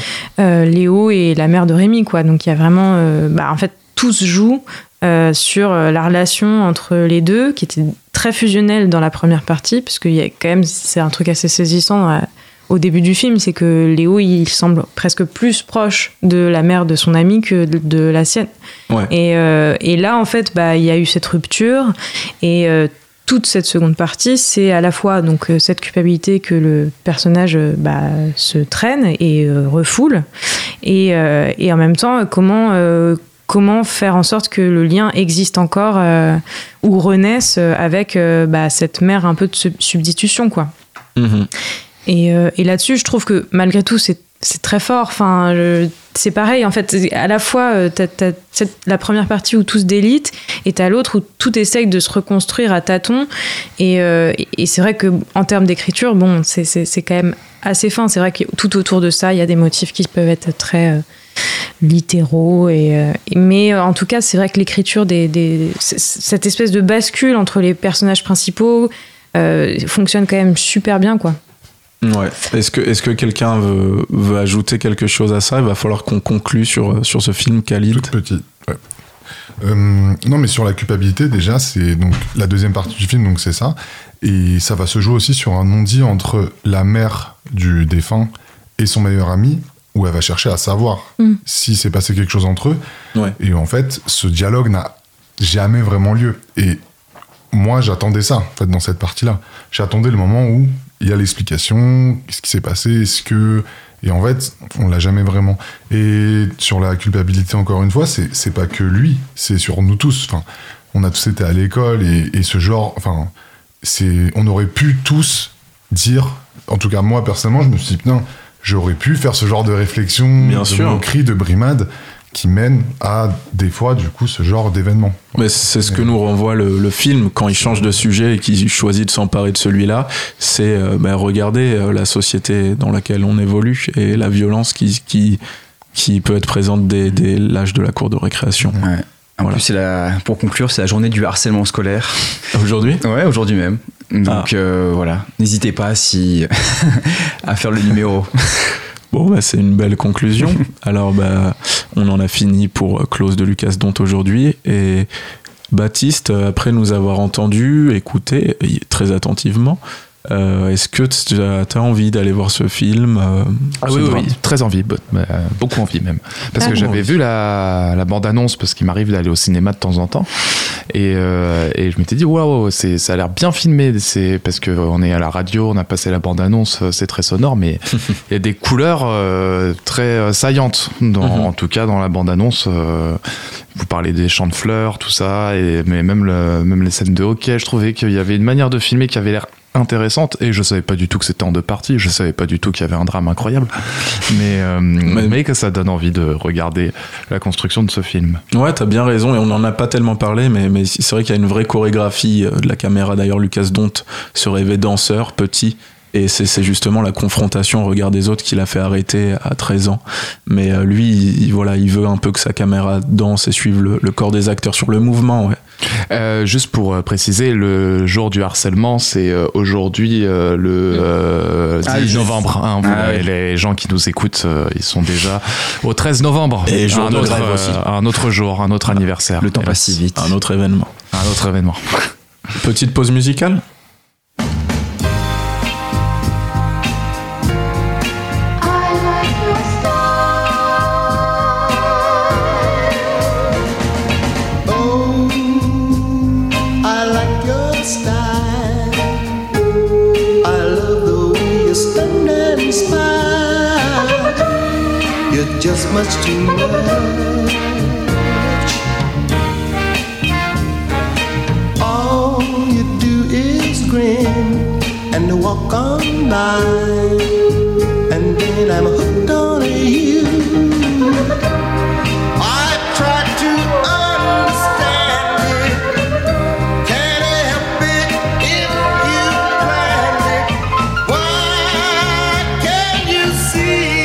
Léo et la mère de Rémi, quoi. Donc il y a vraiment, en fait, tout se joue sur la relation entre les deux, qui était très fusionnel dans la première partie, parce qu'il y a quand même, c'est un truc assez saisissant au début du film, c'est que Léo, il semble presque plus proche de la mère de son ami que de la sienne. Ouais. Et là, en fait, il y a eu cette rupture, et toute cette seconde partie, c'est à la fois donc cette culpabilité que le personnage se traîne et refoule, et en même temps, comment faire en sorte que le lien existe encore ou renaisse avec cette mère un peu de substitution, quoi. Mm-hmm. Et là-dessus, je trouve que malgré tout, c'est très fort. Enfin, c'est pareil, en fait. À la fois, t'as la première partie où tout se délite, et t'as l'autre où tout essaye de se reconstruire à tâtons. Et c'est vrai qu'en termes d'écriture, bon, c'est quand même assez fin. C'est vrai que tout autour de ça, il y a des motifs qui peuvent être très littéraux. Mais en tout cas, c'est vrai que l'écriture, cette espèce de bascule entre les personnages principaux fonctionne quand même super bien, quoi. Ouais. Est-ce que quelqu'un veut ajouter quelque chose à ça? Il va falloir qu'on conclue sur ce film, Khalid. Tout petit. Ouais. Non, mais sur la culpabilité, déjà, c'est donc la deuxième partie du film, donc c'est ça. Et ça va se jouer aussi sur un non-dit entre la mère du défunt et son meilleur ami, où elle va chercher à savoir si s'est passé quelque chose entre eux. Ouais. Et en fait, ce dialogue n'a jamais vraiment lieu. Et moi, j'attendais ça, en fait, dans cette partie-là. J'attendais le moment où il y a l'explication, qu'est-ce qui s'est passé, et en fait, on l'a jamais vraiment. Et sur la culpabilité, encore une fois, c'est pas que lui, c'est sur nous tous. Enfin, on a tous été à l'école, et ce genre, enfin, on aurait pu tous dire, en tout cas moi personnellement, je me suis dit, putain, j'aurais pu faire ce genre de réflexion, de moquerie, de brimade, qui mène à, des fois, du coup, ce genre d'événement. Mais c'est ce que nous renvoie le film, quand il change de sujet et qu'il choisit de s'emparer de celui-là, c'est regarder la société dans laquelle on évolue et la violence qui peut être présente dès l'âge de la cour de récréation. Ouais. En plus, pour conclure, c'est la journée du harcèlement scolaire. Aujourd'hui ? Ouais, aujourd'hui même. Donc voilà, n'hésitez pas à faire le numéro. Bon, c'est une belle conclusion. Alors, on en a fini pour Close de Lucas Dont aujourd'hui. Et Baptiste, après nous avoir écouté très attentivement, est-ce que tu as envie d'aller voir ce film Oui, très envie, beaucoup envie même. Parce que j'avais vu la bande-annonce, parce qu'il m'arrive d'aller au cinéma de temps en temps. Et je m'étais dit, waouh, ça a l'air bien filmé. C'est parce qu'on est à la radio, on a passé la bande-annonce, c'est très sonore, mais il y a des couleurs très saillantes, en tout cas dans la bande-annonce. Vous parlez des champs de fleurs, tout ça, mais même les scènes de hockey, je trouvais qu'il y avait une manière de filmer qui avait l'air intéressante, et je savais pas du tout que c'était en deux parties, je savais pas du tout qu'il y avait un drame incroyable, mais que ça donne envie de regarder la construction de ce film. Ouais, t'as bien raison, et on n'en a pas tellement parlé, mais c'est vrai qu'il y a une vraie chorégraphie de la caméra. D'ailleurs, Lucas Dont se rêvait danseur petit, et c'est justement la confrontation au regard des autres qui l'a fait arrêter à 13 ans. Mais lui, il veut un peu que sa caméra danse et suive le corps des acteurs sur le mouvement, ouais. Juste pour préciser, le jour du harcèlement, c'est aujourd'hui le 10 novembre. Hein, les gens qui nous écoutent, ils sont déjà au 13 novembre. Et jour de grève aussi. Un autre jour, un autre anniversaire. Le temps passe si vite. Un autre événement. Petite pause musicale. Just much too much. All you do is grin and walk on by, and then I'm hooked on you. I try to understand it, can't help it if you planned it. Why can't you see?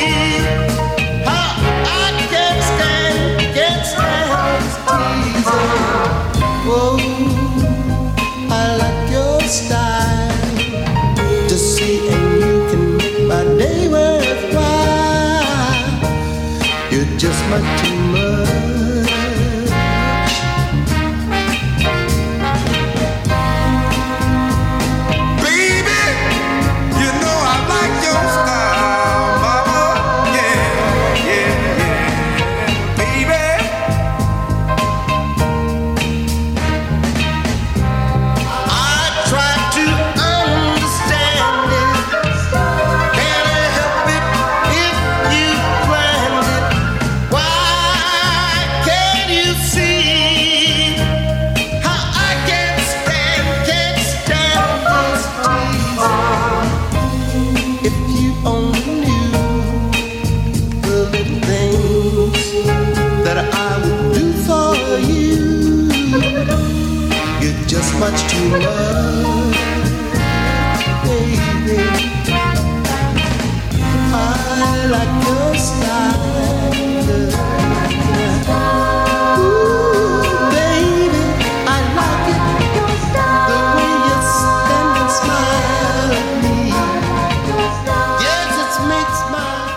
Oh, I like your style to see, and you can much too much, baby. I like your style. Ooh, baby, I like it. The way you stand and smile at me. Yes, it makes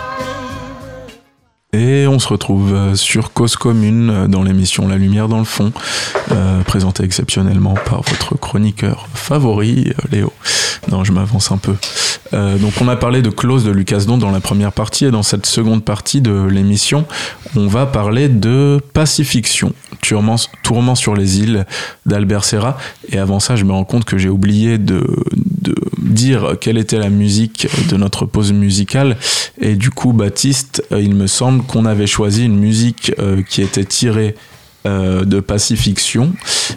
my day. Et on se retrouve sur Cause Commune dans l'émission La Lumière dans le fond, présentée exceptionnellement par votre chroniqueur favori, Léo. Non, je m'avance un peu. Donc on a parlé de Close de Lucas Don dans la première partie, et dans cette seconde partie de l'émission, on va parler de Pacifiction, Tourment sur les îles d'Albert Serra. Et avant ça, je me rends compte que j'ai oublié de dire quelle était la musique de notre pause musicale. Et du coup, Baptiste, il me semble qu'on avait choisi une musique qui était tirée de Pacifiction,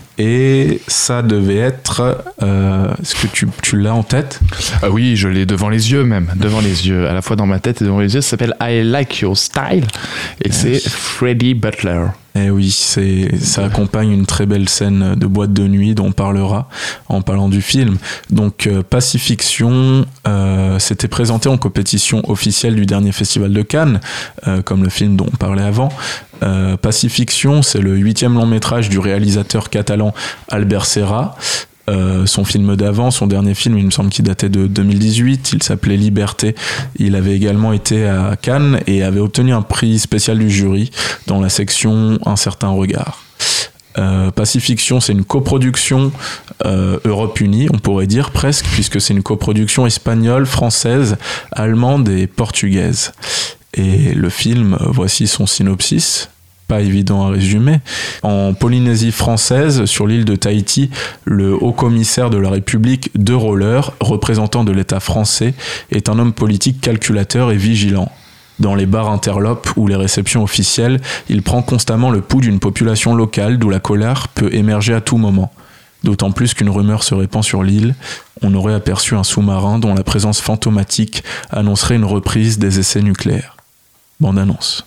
et ça devait être est-ce que tu l'as en tête? Oui, je l'ai devant les yeux, même devant les yeux, à la fois dans ma tête et devant les yeux. Ça s'appelle I Like Your Style, et c'est Freddie Butler. Eh oui, ça accompagne une très belle scène de boîte de nuit dont on parlera en parlant du film. Donc Pacifiction, c'était présenté en compétition officielle du dernier festival de Cannes, comme le film dont on parlait avant. Pacifiction, c'est le 8e long métrage du réalisateur catalan Albert Serra. Son film d'avant, son dernier film, il me semble qu'il datait de 2018, il s'appelait Liberté. Il avait également été à Cannes et avait obtenu un prix spécial du jury dans la section Un certain regard. Pacifiction, c'est une coproduction Europe Unie, on pourrait dire presque, puisque c'est une coproduction espagnole, française, allemande et portugaise. Et le film, voici son synopsis. Pas évident à résumer. En Polynésie française, sur l'île de Tahiti, le haut-commissaire de la République de Roller, représentant de l'État français, est un homme politique calculateur et vigilant. Dans les bars interlopes ou les réceptions officielles, il prend constamment le pouls d'une population locale d'où la colère peut émerger à tout moment. D'autant plus qu'une rumeur se répand sur l'île. On aurait aperçu un sous-marin dont la présence fantomatique annoncerait une reprise des essais nucléaires. Bande-annonce.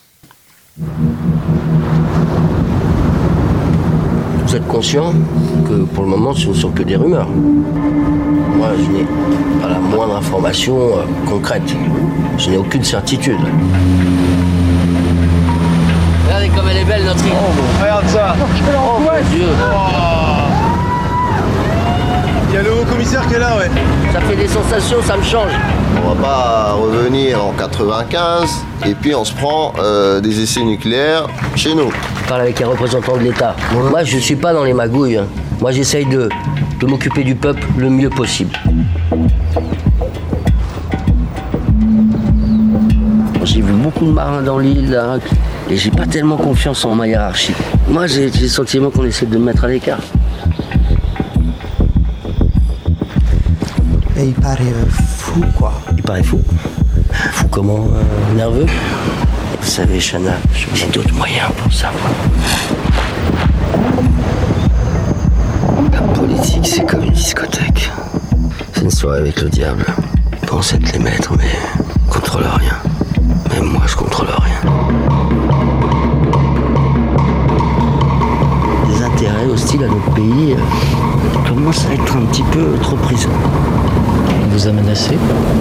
Vous êtes conscient que pour le moment ce ne sont que des rumeurs. Moi je n'ai pas la moindre information concrète. Je n'ai aucune certitude. Regardez comme elle est belle notre île. Oh, regarde ça. Oh mon Dieu. Il y a le haut commissaire qui est là, ouais. Ça fait des sensations, ça me change. On va pas revenir en 95 et puis on se prend des essais nucléaires chez nous. Je parle avec un représentant de l'État. Moi, je suis pas dans les magouilles. Moi, j'essaye de m'occuper du peuple le mieux possible. J'ai vu beaucoup de marins dans l'île, là, et j'ai pas tellement confiance en ma hiérarchie. Moi, j'ai le sentiment qu'on essaie de me mettre à l'écart. Et il paraît fou, quoi. Il paraît fou. Fou comment? Nerveux? Vous savez, Chana, j'ai d'autres moyens pour ça. La politique, c'est comme une discothèque. C'est une soirée avec le diable. Ils pensent être les maîtres, mais ils contrôlent rien. Même moi, je contrôle rien. Des intérêts hostiles à notre pays commencent à être un petit peu trop présents. On vous a menacé?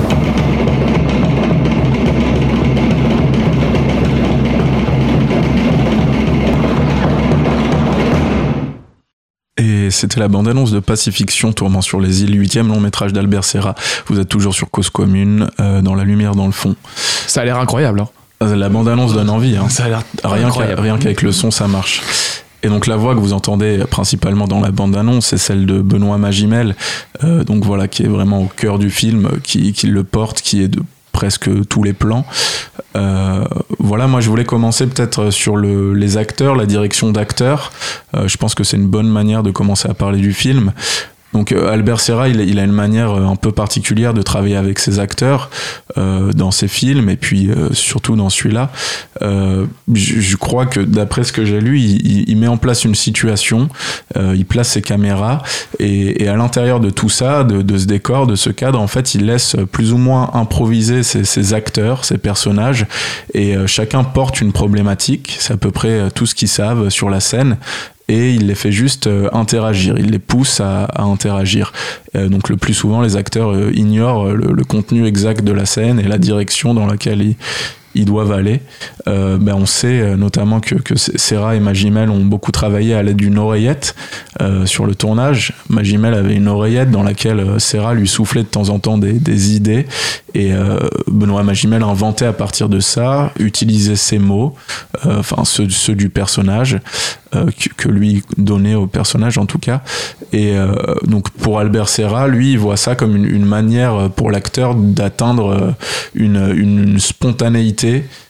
Et c'était la bande-annonce de Pacifiction, Tourment sur les îles, 8e long métrage d'Albert Serra. Vous êtes toujours sur Cause Commune, dans La Lumière dans le fond. Ça a l'air incroyable, hein. La bande-annonce donne envie, hein. Ça a l'air rien qu'avec le son, ça marche. Et donc la voix que vous entendez principalement dans la bande-annonce, c'est celle de Benoît Magimel, donc voilà, qui est vraiment au cœur du film, qui le porte, qui est de presque tous les plans. Voilà, moi je voulais commencer peut-être sur les acteurs, la direction d'acteurs. Je pense que c'est une bonne manière de commencer à parler du film. Donc Albert Serra, il a une manière un peu particulière de travailler avec ses acteurs dans ses films, et puis surtout dans celui-là. Je crois que d'après ce que j'ai lu, il met en place une situation, il place ses caméras, et à l'intérieur de tout ça, de ce décor, de ce cadre, en fait, il laisse plus ou moins improviser ses acteurs, ses personnages, et chacun porte une problématique. C'est à peu près tout ce qu'ils savent sur la scène. et il les fait juste interagir, il les pousse à interagir. Donc le plus souvent, les acteurs ignorent le contenu exact de la scène et la direction dans laquelle ils doivent aller. On sait notamment que Serra et Magimel ont beaucoup travaillé à l'aide d'une oreillette sur le tournage. Magimel avait une oreillette dans laquelle Serra lui soufflait de temps en temps des idées, et Benoît Magimel inventait à partir de ça, utilisait ses mots, ceux du personnage, que lui donnait au personnage en tout cas. Et donc pour Albert Serra, lui, il voit ça comme une manière pour l'acteur d'atteindre une spontanéité,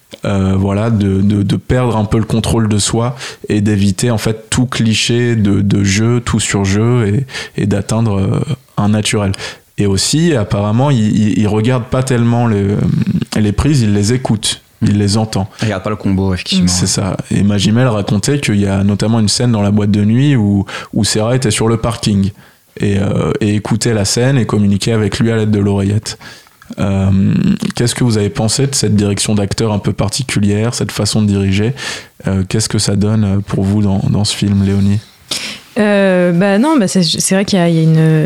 de perdre un peu le contrôle de soi et d'éviter en fait tout cliché de jeu, tout surjeu, et d'atteindre un naturel. Et aussi, apparemment, il regarde pas tellement les prises, il les écoute. Il les entend. Il regarde pas le combo, effectivement. C'est ça. Et Magimel racontait qu'il y a notamment une scène dans la boîte de nuit où Serra était sur le parking et écoutait la scène et communiquait avec lui à l'aide de l'oreillette. Qu'est-ce que vous avez pensé de cette direction d'acteur un peu particulière, cette façon de diriger? Qu'est-ce que ça donne pour vous dans ce film, Léonie? C'est vrai qu'il y a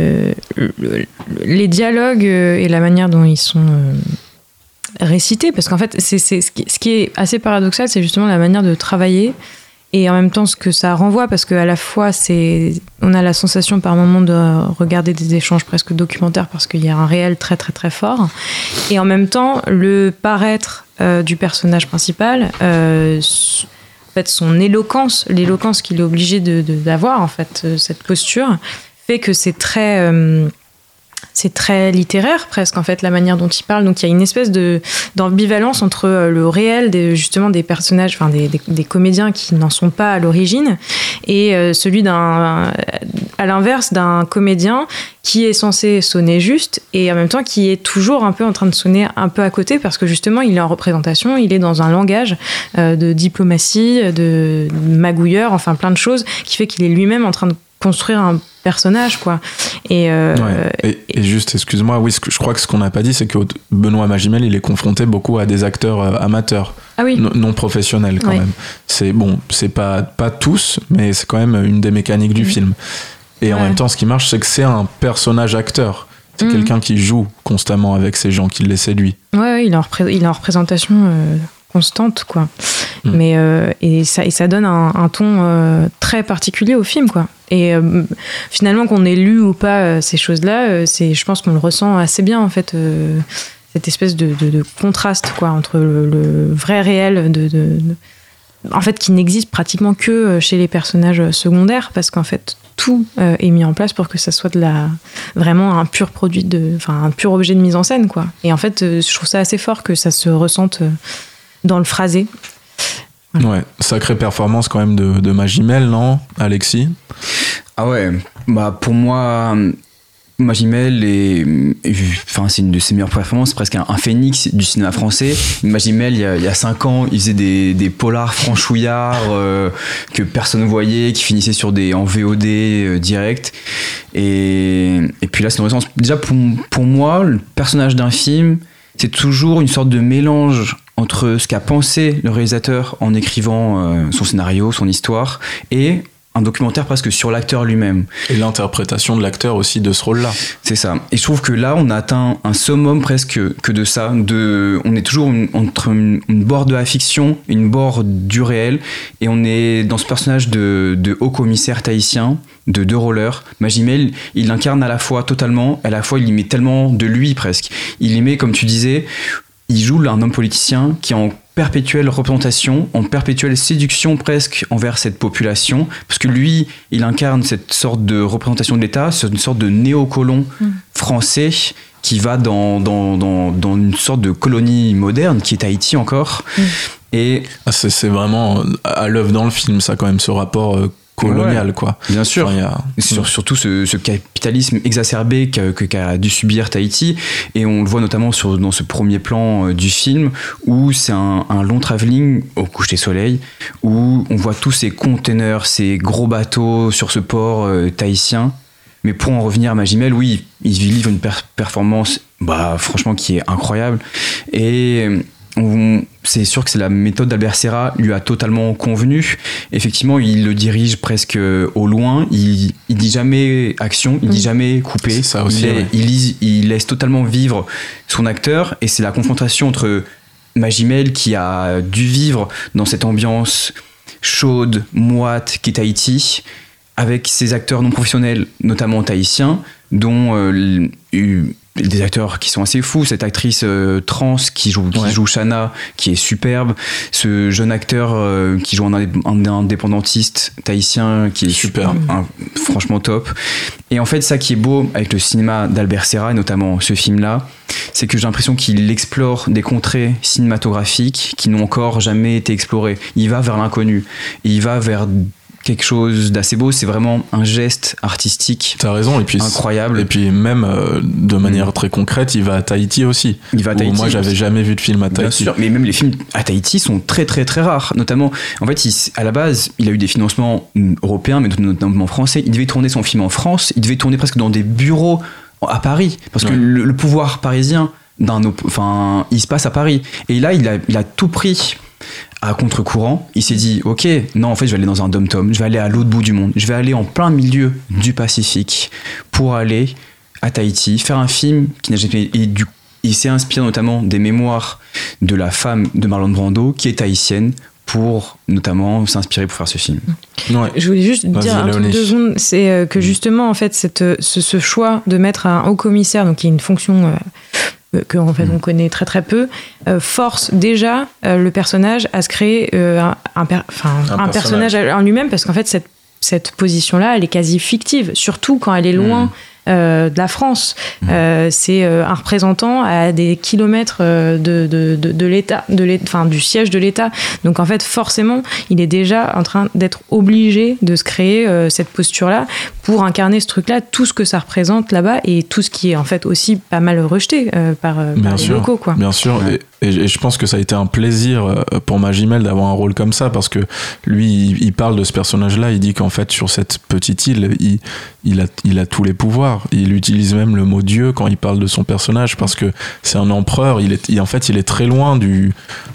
les dialogues et la manière dont ils sont récités, parce qu'en fait ce qui est assez paradoxal, c'est justement la manière de travailler et en même temps ce que ça renvoie, parce qu'à la fois on a la sensation par moment de regarder des échanges presque documentaires parce qu'il y a un réel très très très fort, et en même temps le paraître du personnage principal, en fait son éloquence, l'éloquence qu'il est obligé d'avoir, en fait, cette posture fait que c'est très littéraire presque, en fait, la manière dont il parle. Donc il y a une espèce d'ambivalence entre le réel justement des personnages, des comédiens qui n'en sont pas à l'origine, et celui à l'inverse d'un comédien qui est censé sonner juste et en même temps qui est toujours un peu en train de sonner un peu à côté, parce que justement il est en représentation, il est dans un langage de diplomatie, de magouilleur, enfin plein de choses, qui fait qu'il est lui-même en train de construire un personnage, quoi. Et juste, excuse-moi, oui, je crois que ce qu'on n'a pas dit, c'est que Benoît Magimel, il est confronté beaucoup à des acteurs amateurs, non professionnels quand même. C'est pas tous, mais c'est quand même une des mécaniques du film. Et en même temps, ce qui marche, c'est que c'est un personnage acteur. C'est quelqu'un qui joue constamment avec ces gens, qui les séduit. Ouais, il est en représentation constante, quoi. Mais et ça donne un ton très particulier au film, quoi. Et finalement, qu'on ait lu ou pas ces choses-là, je pense qu'on le ressent assez bien, en fait, cette espèce de contraste, quoi, entre le vrai réel en fait, qui n'existe pratiquement que chez les personnages secondaires, parce qu'en fait tout est mis en place pour que ça soit vraiment un pur produit un pur objet de mise en scène, quoi. Et en fait, je trouve ça assez fort que ça se ressente dans le phrasé. Ouais, sacrée performance quand même de Magimel, non, Alexis? Ah ouais, pour moi, Magimel c'est une de ses meilleures performances, presque un phénix du cinéma français. Magimel, il y a 5 ans, il faisait des polars franchouillards que personne ne voyait, qui finissaient en VOD direct. Et puis là, c'est une renaissance. Déjà, pour moi, le personnage d'un film, c'est toujours une sorte de mélange entre ce qu'a pensé le réalisateur en écrivant son scénario, son histoire, et un documentaire presque sur l'acteur lui-même. Et l'interprétation de l'acteur aussi de ce rôle-là. C'est ça. Et je trouve que là, on a atteint un summum presque que de ça. On est toujours entre une bord de la fiction et une bord du réel. Et on est dans ce personnage de haut-commissaire tahitien, de deux rôleurs. Magimel, il l'incarne à la fois totalement, à la fois il y met tellement de lui presque. Il y met, comme tu disais, il joue un homme politicien qui est en perpétuelle représentation, en perpétuelle séduction presque envers cette population, parce que lui, il incarne cette sorte de représentation de l'État, une sorte de néocolon français qui va dans une sorte de colonie moderne qui est Tahiti encore. Et c'est vraiment à l'œuvre dans le film, ça, quand même, ce rapport colonial, quoi. Bien sûr. Surtout ce capitalisme exacerbé qu'a dû subir Tahiti, et on le voit notamment dans ce premier plan du film où c'est un long travelling au coucher soleil, où on voit tous ces containers, ces gros bateaux sur ce port tahitien. Mais pour en revenir à Magimel, oui, il livre une performance franchement qui est incroyable. Et c'est sûr que c'est la méthode d'Albert Serra lui a totalement convenu. Effectivement, il le dirige presque au loin. Il dit jamais action, il dit jamais couper. C'est ça aussi, il laisse totalement vivre son acteur, et c'est la confrontation entre Magimel, qui a dû vivre dans cette ambiance chaude, moite qu'est Tahiti, avec ses acteurs non professionnels, notamment tahitiens, dont des acteurs qui sont assez fous, cette actrice trans qui joue Shana, qui est superbe, ce jeune acteur qui joue un indépendantiste tahitien qui est super, franchement top. Et en fait, ça qui est beau avec le cinéma d'Albert Serra, et notamment ce film-là, c'est que j'ai l'impression qu'il explore des contrées cinématographiques qui n'ont encore jamais été explorées. Il va vers l'inconnu, et il va vers quelque chose d'assez beau. C'est vraiment un geste artistique. T'as raison, et puis incroyable. Et puis même de manière très concrète, il va à Tahiti aussi. Il va à Tahiti. Moi, j'avais jamais vu de film à Tahiti. Bien sûr, mais même les films à Tahiti sont très très très rares. Notamment, en fait, à la base, il a eu des financements européens, mais notamment français. Il devait tourner son film en France. Il devait tourner presque dans des bureaux à Paris, parce que le pouvoir parisien, il se passe à Paris. Et là, il a tout pris à contre-courant. Il s'est dit, ok, non, en fait, je vais aller dans un dom-tom, je vais aller à l'autre bout du monde, je vais aller en plein milieu du Pacifique pour aller à Tahiti, faire un film qui n'a jamais... Et il s'est inspiré notamment des mémoires de la femme de Marlon Brando, qui est tahitienne, pour notamment s'inspirer pour faire ce film. Ouais. Je voulais juste dire un truc 2 secondes, c'est que justement, en fait, ce choix de mettre un haut commissaire, donc qui est une fonction qu'en fait on connaît très très peu, force déjà le personnage à se créer un personnage en lui-même, parce qu'en fait cette position-là, elle est quasi fictive, surtout quand elle est loin de la France. C'est un représentant à des kilomètres de l'État, du siège de l'État. Donc en fait, forcément, il est déjà en train d'être obligé de se créer cette posture-là pour incarner ce truc-là, tout ce que ça représente là-bas, et tout ce qui est en fait aussi pas mal rejeté par les locaux, quoi. Bien sûr, et je pense que ça a été un plaisir pour Magimel d'avoir un rôle comme ça, parce que lui, il parle de ce personnage-là, il dit qu'en fait, sur cette petite île, il a tous les pouvoirs. Il utilise même le mot Dieu quand il parle de son personnage, parce que c'est un empereur. En fait, il est très loin de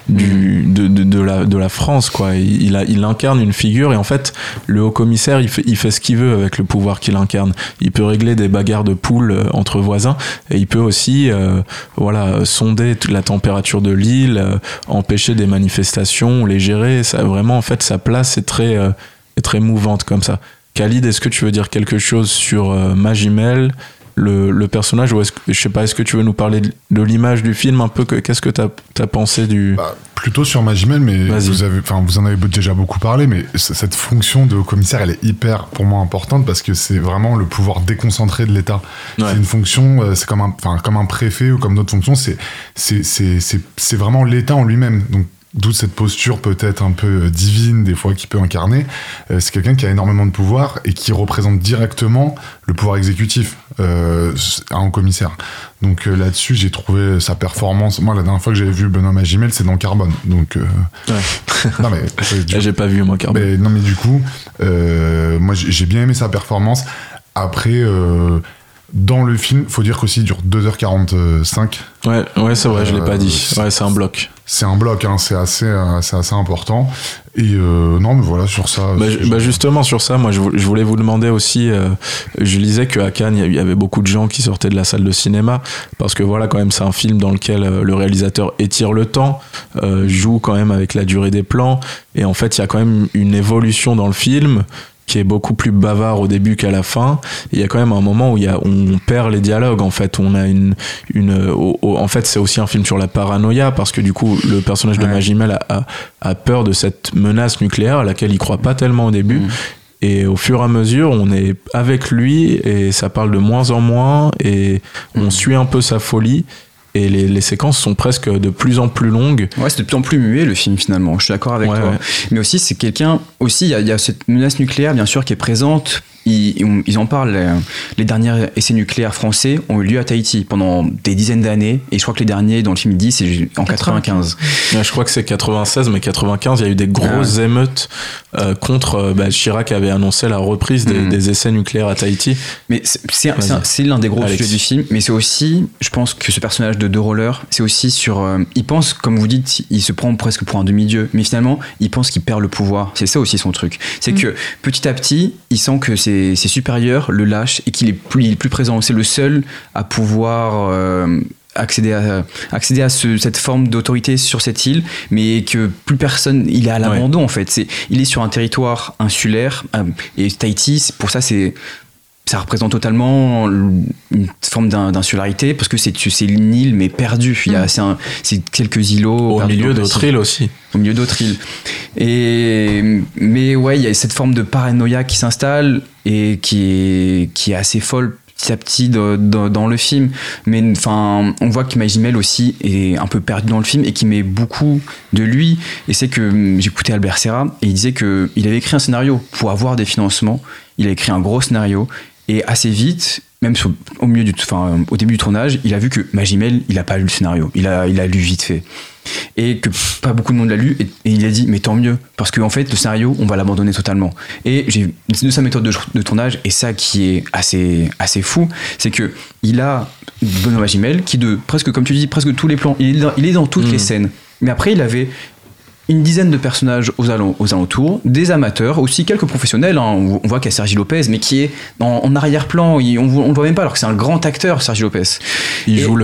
la France, quoi. Il incarne une figure, et en fait, le haut-commissaire, il fait ce qu'il veut avec le pouvoir qu'il incarne. Il peut régler des bagarres de poules entre voisins, et il peut aussi sonder la température de l'île, empêcher des manifestations, les gérer. Ça, vraiment, en fait, sa place est très mouvante comme ça. Khalid, est-ce que tu veux dire quelque chose sur Magimel, le personnage, ou est-ce que tu veux nous parler de l'image du film un peu, qu'est-ce que t'as pensé du... Plutôt sur Magimel, mais vous en avez déjà beaucoup parlé, mais cette fonction de haut-commissaire, elle est hyper, pour moi, importante, parce que c'est vraiment le pouvoir déconcentré de l'État. Ouais. C'est une fonction, c'est comme un préfet ou comme d'autres fonctions, c'est vraiment l'État en lui-même. Donc, d'où cette posture peut-être un peu divine des fois qu'il peut incarner. C'est quelqu'un qui a énormément de pouvoir et qui représente directement le pouvoir exécutif à un commissaire. Donc là-dessus, j'ai trouvé sa performance. Moi, la dernière fois que j'avais vu Benoît Magimel, c'est dans Carbone. Donc non mais j'ai pas vu moi Carbone. Mais du coup, moi j'ai bien aimé sa performance. Après. Dans le film, faut dire qu'aussi il dure 2h45. Ouais, c'est vrai, je l'ai pas dit. Ouais, c'est un bloc. C'est un bloc, hein, c'est assez important. Et non, mais voilà, sur ça... justement, sur ça, moi, je voulais vous demander aussi... je lisais qu'à Cannes, il y avait beaucoup de gens qui sortaient de la salle de cinéma, parce que voilà, quand même, c'est un film dans lequel le réalisateur étire le temps, joue quand même avec la durée des plans, et en fait, il y a quand même une évolution dans le film qui est beaucoup plus bavard au début qu'à la fin. Il y a quand même un moment où on perd les dialogues, en fait. On a en fait, c'est aussi un film sur la paranoïa, parce que du coup, le personnage de Magimel a peur de cette menace nucléaire à laquelle il croit pas tellement au début. Et au fur et à mesure, on est avec lui, et ça parle de moins en moins, et on suit un peu sa folie. Et les séquences sont presque de plus en plus longues. Ouais, c'est de plus en plus muet, le film, finalement. Je suis d'accord avec toi. Ouais. Mais aussi, c'est quelqu'un... Aussi, il y a cette menace nucléaire, bien sûr, qui est présente ils en parlent. Les derniers essais nucléaires français ont eu lieu à Tahiti pendant des dizaines d'années. Et je crois que les derniers, dans le film, ils disent, c'est en 95. Ouais, je crois que c'est 96, mais 95, il y a eu des grosses émeutes contre. Chirac avait annoncé la reprise des essais nucléaires à Tahiti. Mais c'est l'un des gros sujets du film. Mais c'est aussi, je pense que ce personnage de Roller, c'est aussi sur. Il pense, comme vous dites, il se prend presque pour un demi-dieu. Mais finalement, il pense qu'il perd le pouvoir. C'est ça aussi son truc. C'est que petit à petit, il sent que ses supérieurs le lâchent et qu'il est plus présent. C'est le seul à pouvoir accéder à cette forme d'autorité sur cette île, mais que plus personne, il est à l'abandon en fait. Il est sur un territoire insulaire et Tahiti, pour ça ça représente totalement une forme d'insularité parce que c'est une île mais perdue. C'est quelques îlots au milieu d'autres îles aussi. Au milieu d'autres îles. Mais ouais, il y a cette forme de paranoïa qui s'installe et qui est assez folle petit à petit dans le film. Mais enfin, on voit que Magimel aussi est un peu perdu dans le film et qui met beaucoup de lui. Et c'est que j'écoutais Albert Serra et il disait qu'il avait écrit un scénario pour avoir des financements. Il a écrit un gros scénario. Et assez vite, même au début du tournage, il a vu que Magimel, il n'a pas lu le scénario. Il a lu vite fait. Et que pas beaucoup de monde l'a lu. Et il a dit, mais tant mieux. Parce qu'en fait, le scénario, on va l'abandonner totalement. Et de sa méthode de tournage, et ça qui est assez fou, c'est qu'il a Benoît Magimel qui, presque, comme tu dis, presque tous les plans, il est dans toutes les scènes. Mais après, il avait une dizaine de personnages aux alentours, des amateurs, aussi quelques professionnels. On voit qu'il y a Sergi Lopez, mais qui est en arrière-plan. On ne le voit même pas, alors que c'est un grand acteur, Sergi Lopez. Il joue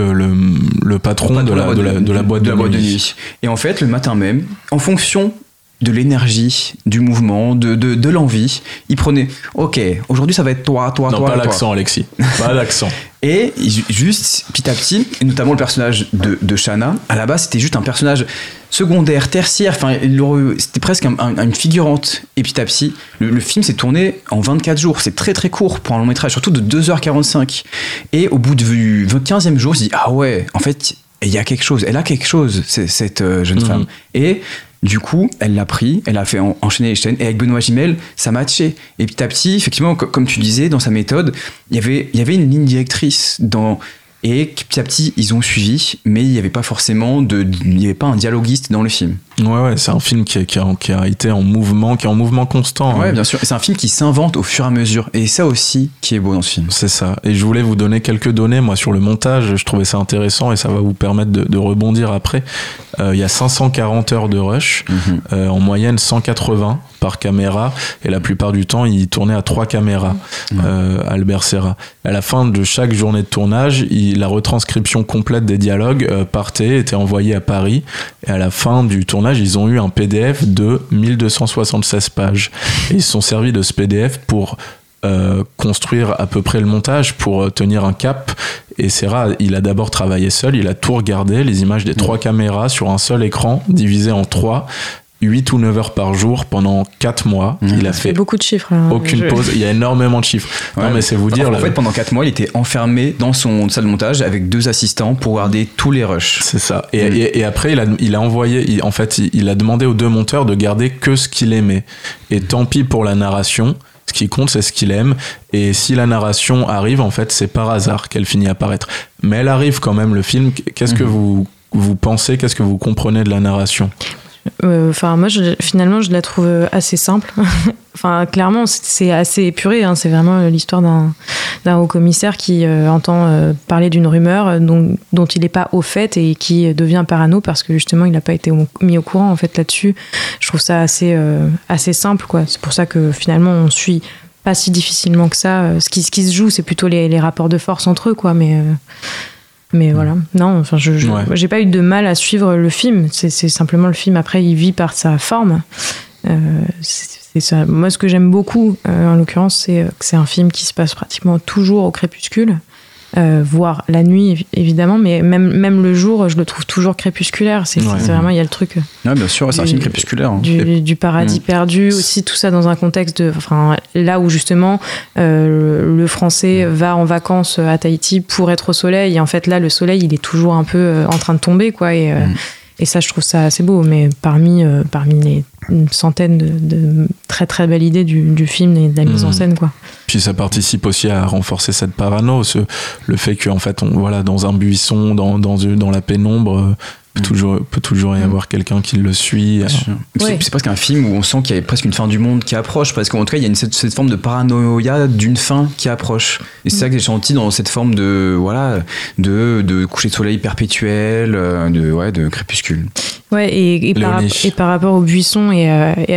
le patron de la boîte de nuit. Et en fait, le matin même, en fonction de l'énergie, du mouvement, de l'envie, il prenait « Ok, aujourd'hui ça va être toi, non, pas l'accent, Alexis. Pas l'accent. » Et juste, petit à petit, et notamment le personnage de Shana, à la base, c'était juste un personnage secondaire, tertiaire, enfin, c'était presque une figurante. Et petit à petit, le film s'est tourné en 24 jours. C'est très très court pour un long métrage, surtout de 2h45. Et au bout du 15e jour, je me dis « Ah ouais, en fait, il y a quelque chose. Elle a quelque chose, cette jeune femme. » Et du coup, elle l'a pris, elle a fait enchaîner les chaînes, et avec Benoît Magimel, ça matchait. Et petit à petit, effectivement, comme tu disais, dans sa méthode, il y avait une ligne directrice et petit à petit, ils ont suivi, mais il n'y avait pas forcément il n'y avait pas un dialoguiste dans le film. Ouais, c'est un film qui a été en mouvement, qui est en mouvement constant. Ouais, bien sûr. Et c'est un film qui s'invente au fur et à mesure. Et ça aussi qui est beau dans ce film. C'est ça. Et je voulais vous donner quelques données, moi, sur le montage. Je trouvais ça intéressant et ça va vous permettre de rebondir après. Il y a 540 heures de rush, en moyenne 180 par caméra, et la plupart du temps, il tournait à 3 caméras, Albert Serra. À la fin de chaque journée de tournage, la retranscription complète des dialogues était envoyée à Paris, et à la fin du tournage, ils ont eu un PDF de 1276 pages. Et ils se sont servis de ce PDF pour construire à peu près le montage, pour tenir un cap. Et Serra, il a d'abord travaillé seul, il a tout regardé, les images des 3 caméras sur un seul écran, divisé en 3, 8 ou 9 heures par jour pendant 4 mois. Il a fait beaucoup de chiffres. Aucune pause. Il y a énormément de chiffres. Ouais, non, mais c'est vous dire. En fait, pendant 4 mois, il était enfermé dans son salle de montage avec 2 assistants pour garder tous les rushs. C'est ça. Et après, il a envoyé. Il a demandé aux 2 monteurs de garder que ce qu'il aimait. Et tant pis pour la narration. Ce qui compte, c'est ce qu'il aime. Et si la narration arrive, en fait, c'est par hasard qu'elle finit à apparaître. Mais elle arrive quand même, le film. Qu'est-ce que vous pensez, qu'est-ce que vous comprenez de la narration ? Enfin, moi, finalement, je la trouve assez simple. Enfin, clairement, c'est assez épuré. Hein. C'est vraiment l'histoire d'un haut-commissaire qui entend parler d'une rumeur dont il n'est pas au fait et qui devient parano parce que justement, il n'a pas été mis au courant en fait là-dessus. Je trouve ça assez simple, quoi. C'est pour ça que finalement, on suit pas si difficilement que ça. Ce qui se joue, c'est plutôt les rapports de force entre eux, quoi. Mais voilà, non, enfin, j'ai pas eu de mal à suivre le film. C'est simplement le film. Après, il vit par sa forme. C'est ça. Moi, ce que j'aime beaucoup, en l'occurrence, c'est que c'est un film qui se passe pratiquement toujours au crépuscule, voire la nuit, évidemment, mais même le jour, je le trouve toujours crépusculaire. C'est vraiment, il y a le truc. Ouais, bien sûr, c'est un film crépusculaire. Hein. Du paradis perdu, aussi tout ça dans un contexte là où justement le Français va en vacances à Tahiti pour être au soleil. Et en fait, là, le soleil, il est toujours un peu en train de tomber, quoi. Et ça, je trouve ça assez beau. Mais parmi les centaines de très très belles idées du film et de la mise en scène, quoi. Puis ça participe aussi à renforcer cette parano, le fait qu'en fait, dans un buisson, dans la pénombre, peut toujours y avoir quelqu'un qui le suit. C'est presque un film où on sent qu'il y a presque une fin du monde qui approche, parce qu'en tout cas il y a cette forme de paranoïa d'une fin qui approche, et c'est ça que j'ai senti dans cette forme de coucher de soleil perpétuel, de crépuscule. Ouais, et par rapport au buisson et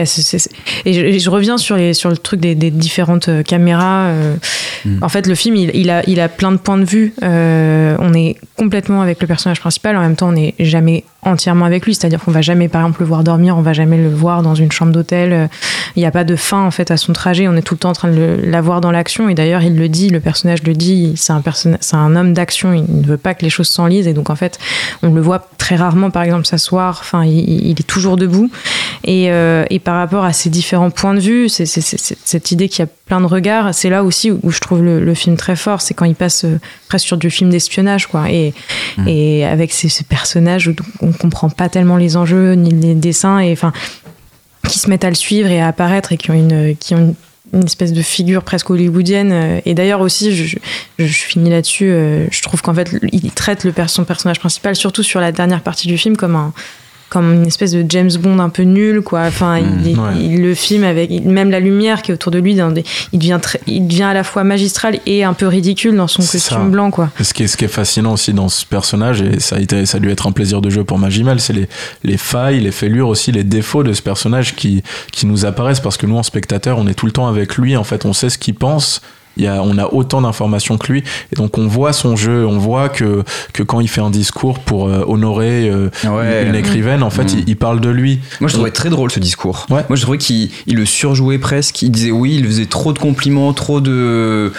je reviens sur le truc des différentes caméras. En fait, le film, il a plein de points de vue. On est complètement avec le personnage principal, en même temps, on n'est jamais entièrement avec lui, c'est-à-dire qu'on va jamais, par exemple, le voir dormir, on va jamais le voir dans une chambre d'hôtel. Il n'y a pas de fin, en fait, à son trajet. On est tout le temps en train de l'avoir dans l'action. Et d'ailleurs, il le dit, le personnage le dit, c'est un homme d'action. Il ne veut pas que les choses s'enlisent. Et donc, en fait, on le voit très rarement, par exemple, s'asseoir. Enfin, il est toujours debout. Et par rapport à ces différents points de vue, c'est cette idée qu'il y a plein de regards. C'est là aussi où je trouve le film très fort. C'est quand il passe presque sur du film d'espionnage, quoi. Et avec ces personnages où on comprend pas tellement les enjeux ni les dessins, et enfin qui se mettent à le suivre et à apparaître, et qui ont une espèce de figure presque hollywoodienne. Et d'ailleurs aussi, je finis là-dessus, je trouve qu'en fait il traite son personnage principal, surtout sur la dernière partie du film, comme une espèce de James Bond un peu nul, quoi. Enfin, il le filme avec même la lumière qui est autour de lui, il devient à la fois magistral et un peu ridicule dans son costume blanc, quoi. Ce qui est fascinant aussi dans ce personnage, et ça a dû être un plaisir de jeu pour Magimel, c'est les failles, les fêlures aussi, les défauts de ce personnage qui nous apparaissent, parce que nous, en spectateur, on est tout le temps avec lui, en fait, on sait ce qu'il pense. On a autant d'informations que lui, et donc on voit son jeu, on voit que quand il fait un discours pour honorer une écrivaine, en fait il parle de lui. Moi je trouvais très drôle ce discours. Moi je trouvais qu'il le surjouait presque. Il disait oui, il faisait trop de compliments, trop de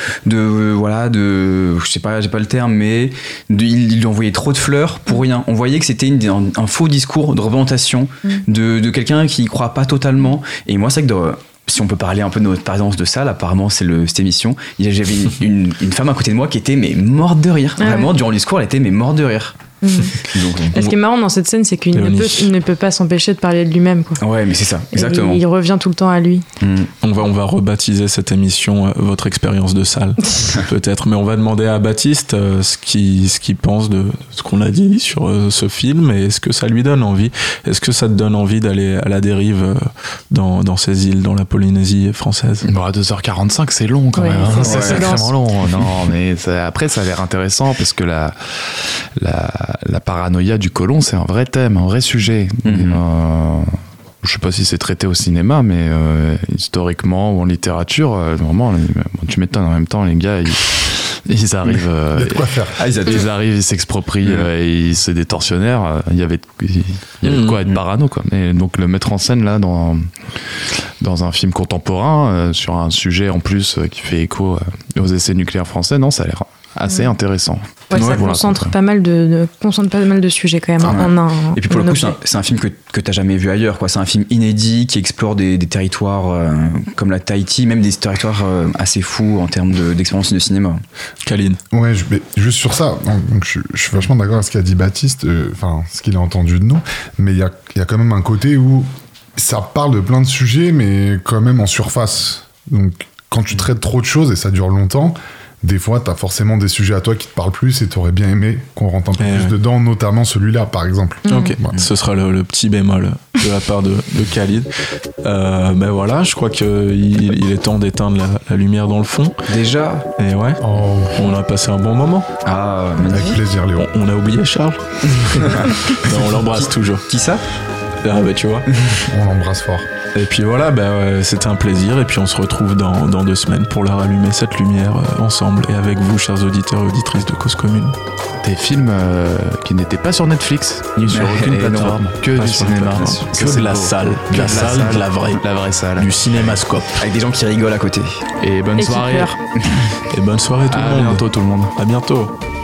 je sais pas, j'ai pas le terme, mais il lui envoyait trop de fleurs pour rien. On voyait que c'était un faux discours de représentation de quelqu'un qui y croit pas totalement. Et moi c'est que si on peut parler un peu de notre présence de salle, apparemment c'est cette émission, j'avais une femme à côté de moi qui était morte de rire. Vraiment, durant le discours, elle était morte de rire. Donc, ce qui est marrant dans cette scène, c'est qu'il ne peut pas s'empêcher de parler de lui-même, quoi. Ouais, mais c'est ça, exactement. Il revient tout le temps à lui. On va rebaptiser cette émission votre expérience de salle, peut-être. Mais on va demander à Baptiste ce qu'il pense de ce qu'on a dit sur ce film, et est-ce que ça lui donne envie. Est-ce que ça te donne envie d'aller à la dérive dans ces îles, dans la Polynésie française? À 2h45, c'est long quand même. C'est extrêmement long. Non, mais après, ça a l'air intéressant, parce que la paranoïa du colon, c'est un vrai thème, un vrai sujet. Je sais pas si c'est traité au cinéma, mais historiquement ou en littérature, vraiment, tu m'étonnes, en même temps, les gars, ils arrivent, il y a de quoi faire. Ils arrivent, ils s'exproprient, c'est des tortionnaires. Il y avait de quoi être parano, quoi. Et donc le mettre en scène là dans un film contemporain sur un sujet en plus qui fait écho aux essais nucléaires français, non, ça a l'air assez intéressant. Ça concentre pas mal de sujets quand même. Et puis pour le coup, c'est un film que t'as jamais vu ailleurs, quoi. C'est un film inédit qui explore des territoires comme la Tahiti, même des territoires assez fous en termes d'expérience de cinéma. Kaline. Ouais, juste sur ça, donc je suis vachement d'accord avec ce qu'a dit Baptiste, ce qu'il a entendu de nous, mais il y a quand même un côté où ça parle de plein de sujets, mais quand même en surface. Donc quand tu traites trop de choses et ça dure longtemps, des fois, t'as forcément des sujets à toi qui te parlent plus, et t'aurais bien aimé qu'on rentre un peu plus dedans, notamment celui-là, par exemple. Ok, ce sera le petit bémol de la part de Khalid. Ben voilà, je crois qu'il est temps d'éteindre la lumière dans le fond. Déjà. Et ouais, on a passé un bon moment. Avec plaisir, Léo. On a oublié Charles. Non, on l'embrasse toujours. Qui ça? Tu vois. On l'embrasse fort. Et puis voilà, c'était un plaisir, et puis on se retrouve dans 2 semaines pour la rallumer cette lumière ensemble, et avec vous, chers auditeurs et auditrices de Cause Commune. Des films qui n'étaient pas sur Netflix, ni sur aucune plateforme, que du cinéma, que de la salle, de la vraie salle, du cinémascope, avec des gens qui rigolent à côté. Et bonne soirée. Et bonne soirée tout le monde. À bientôt tout le monde. À bientôt.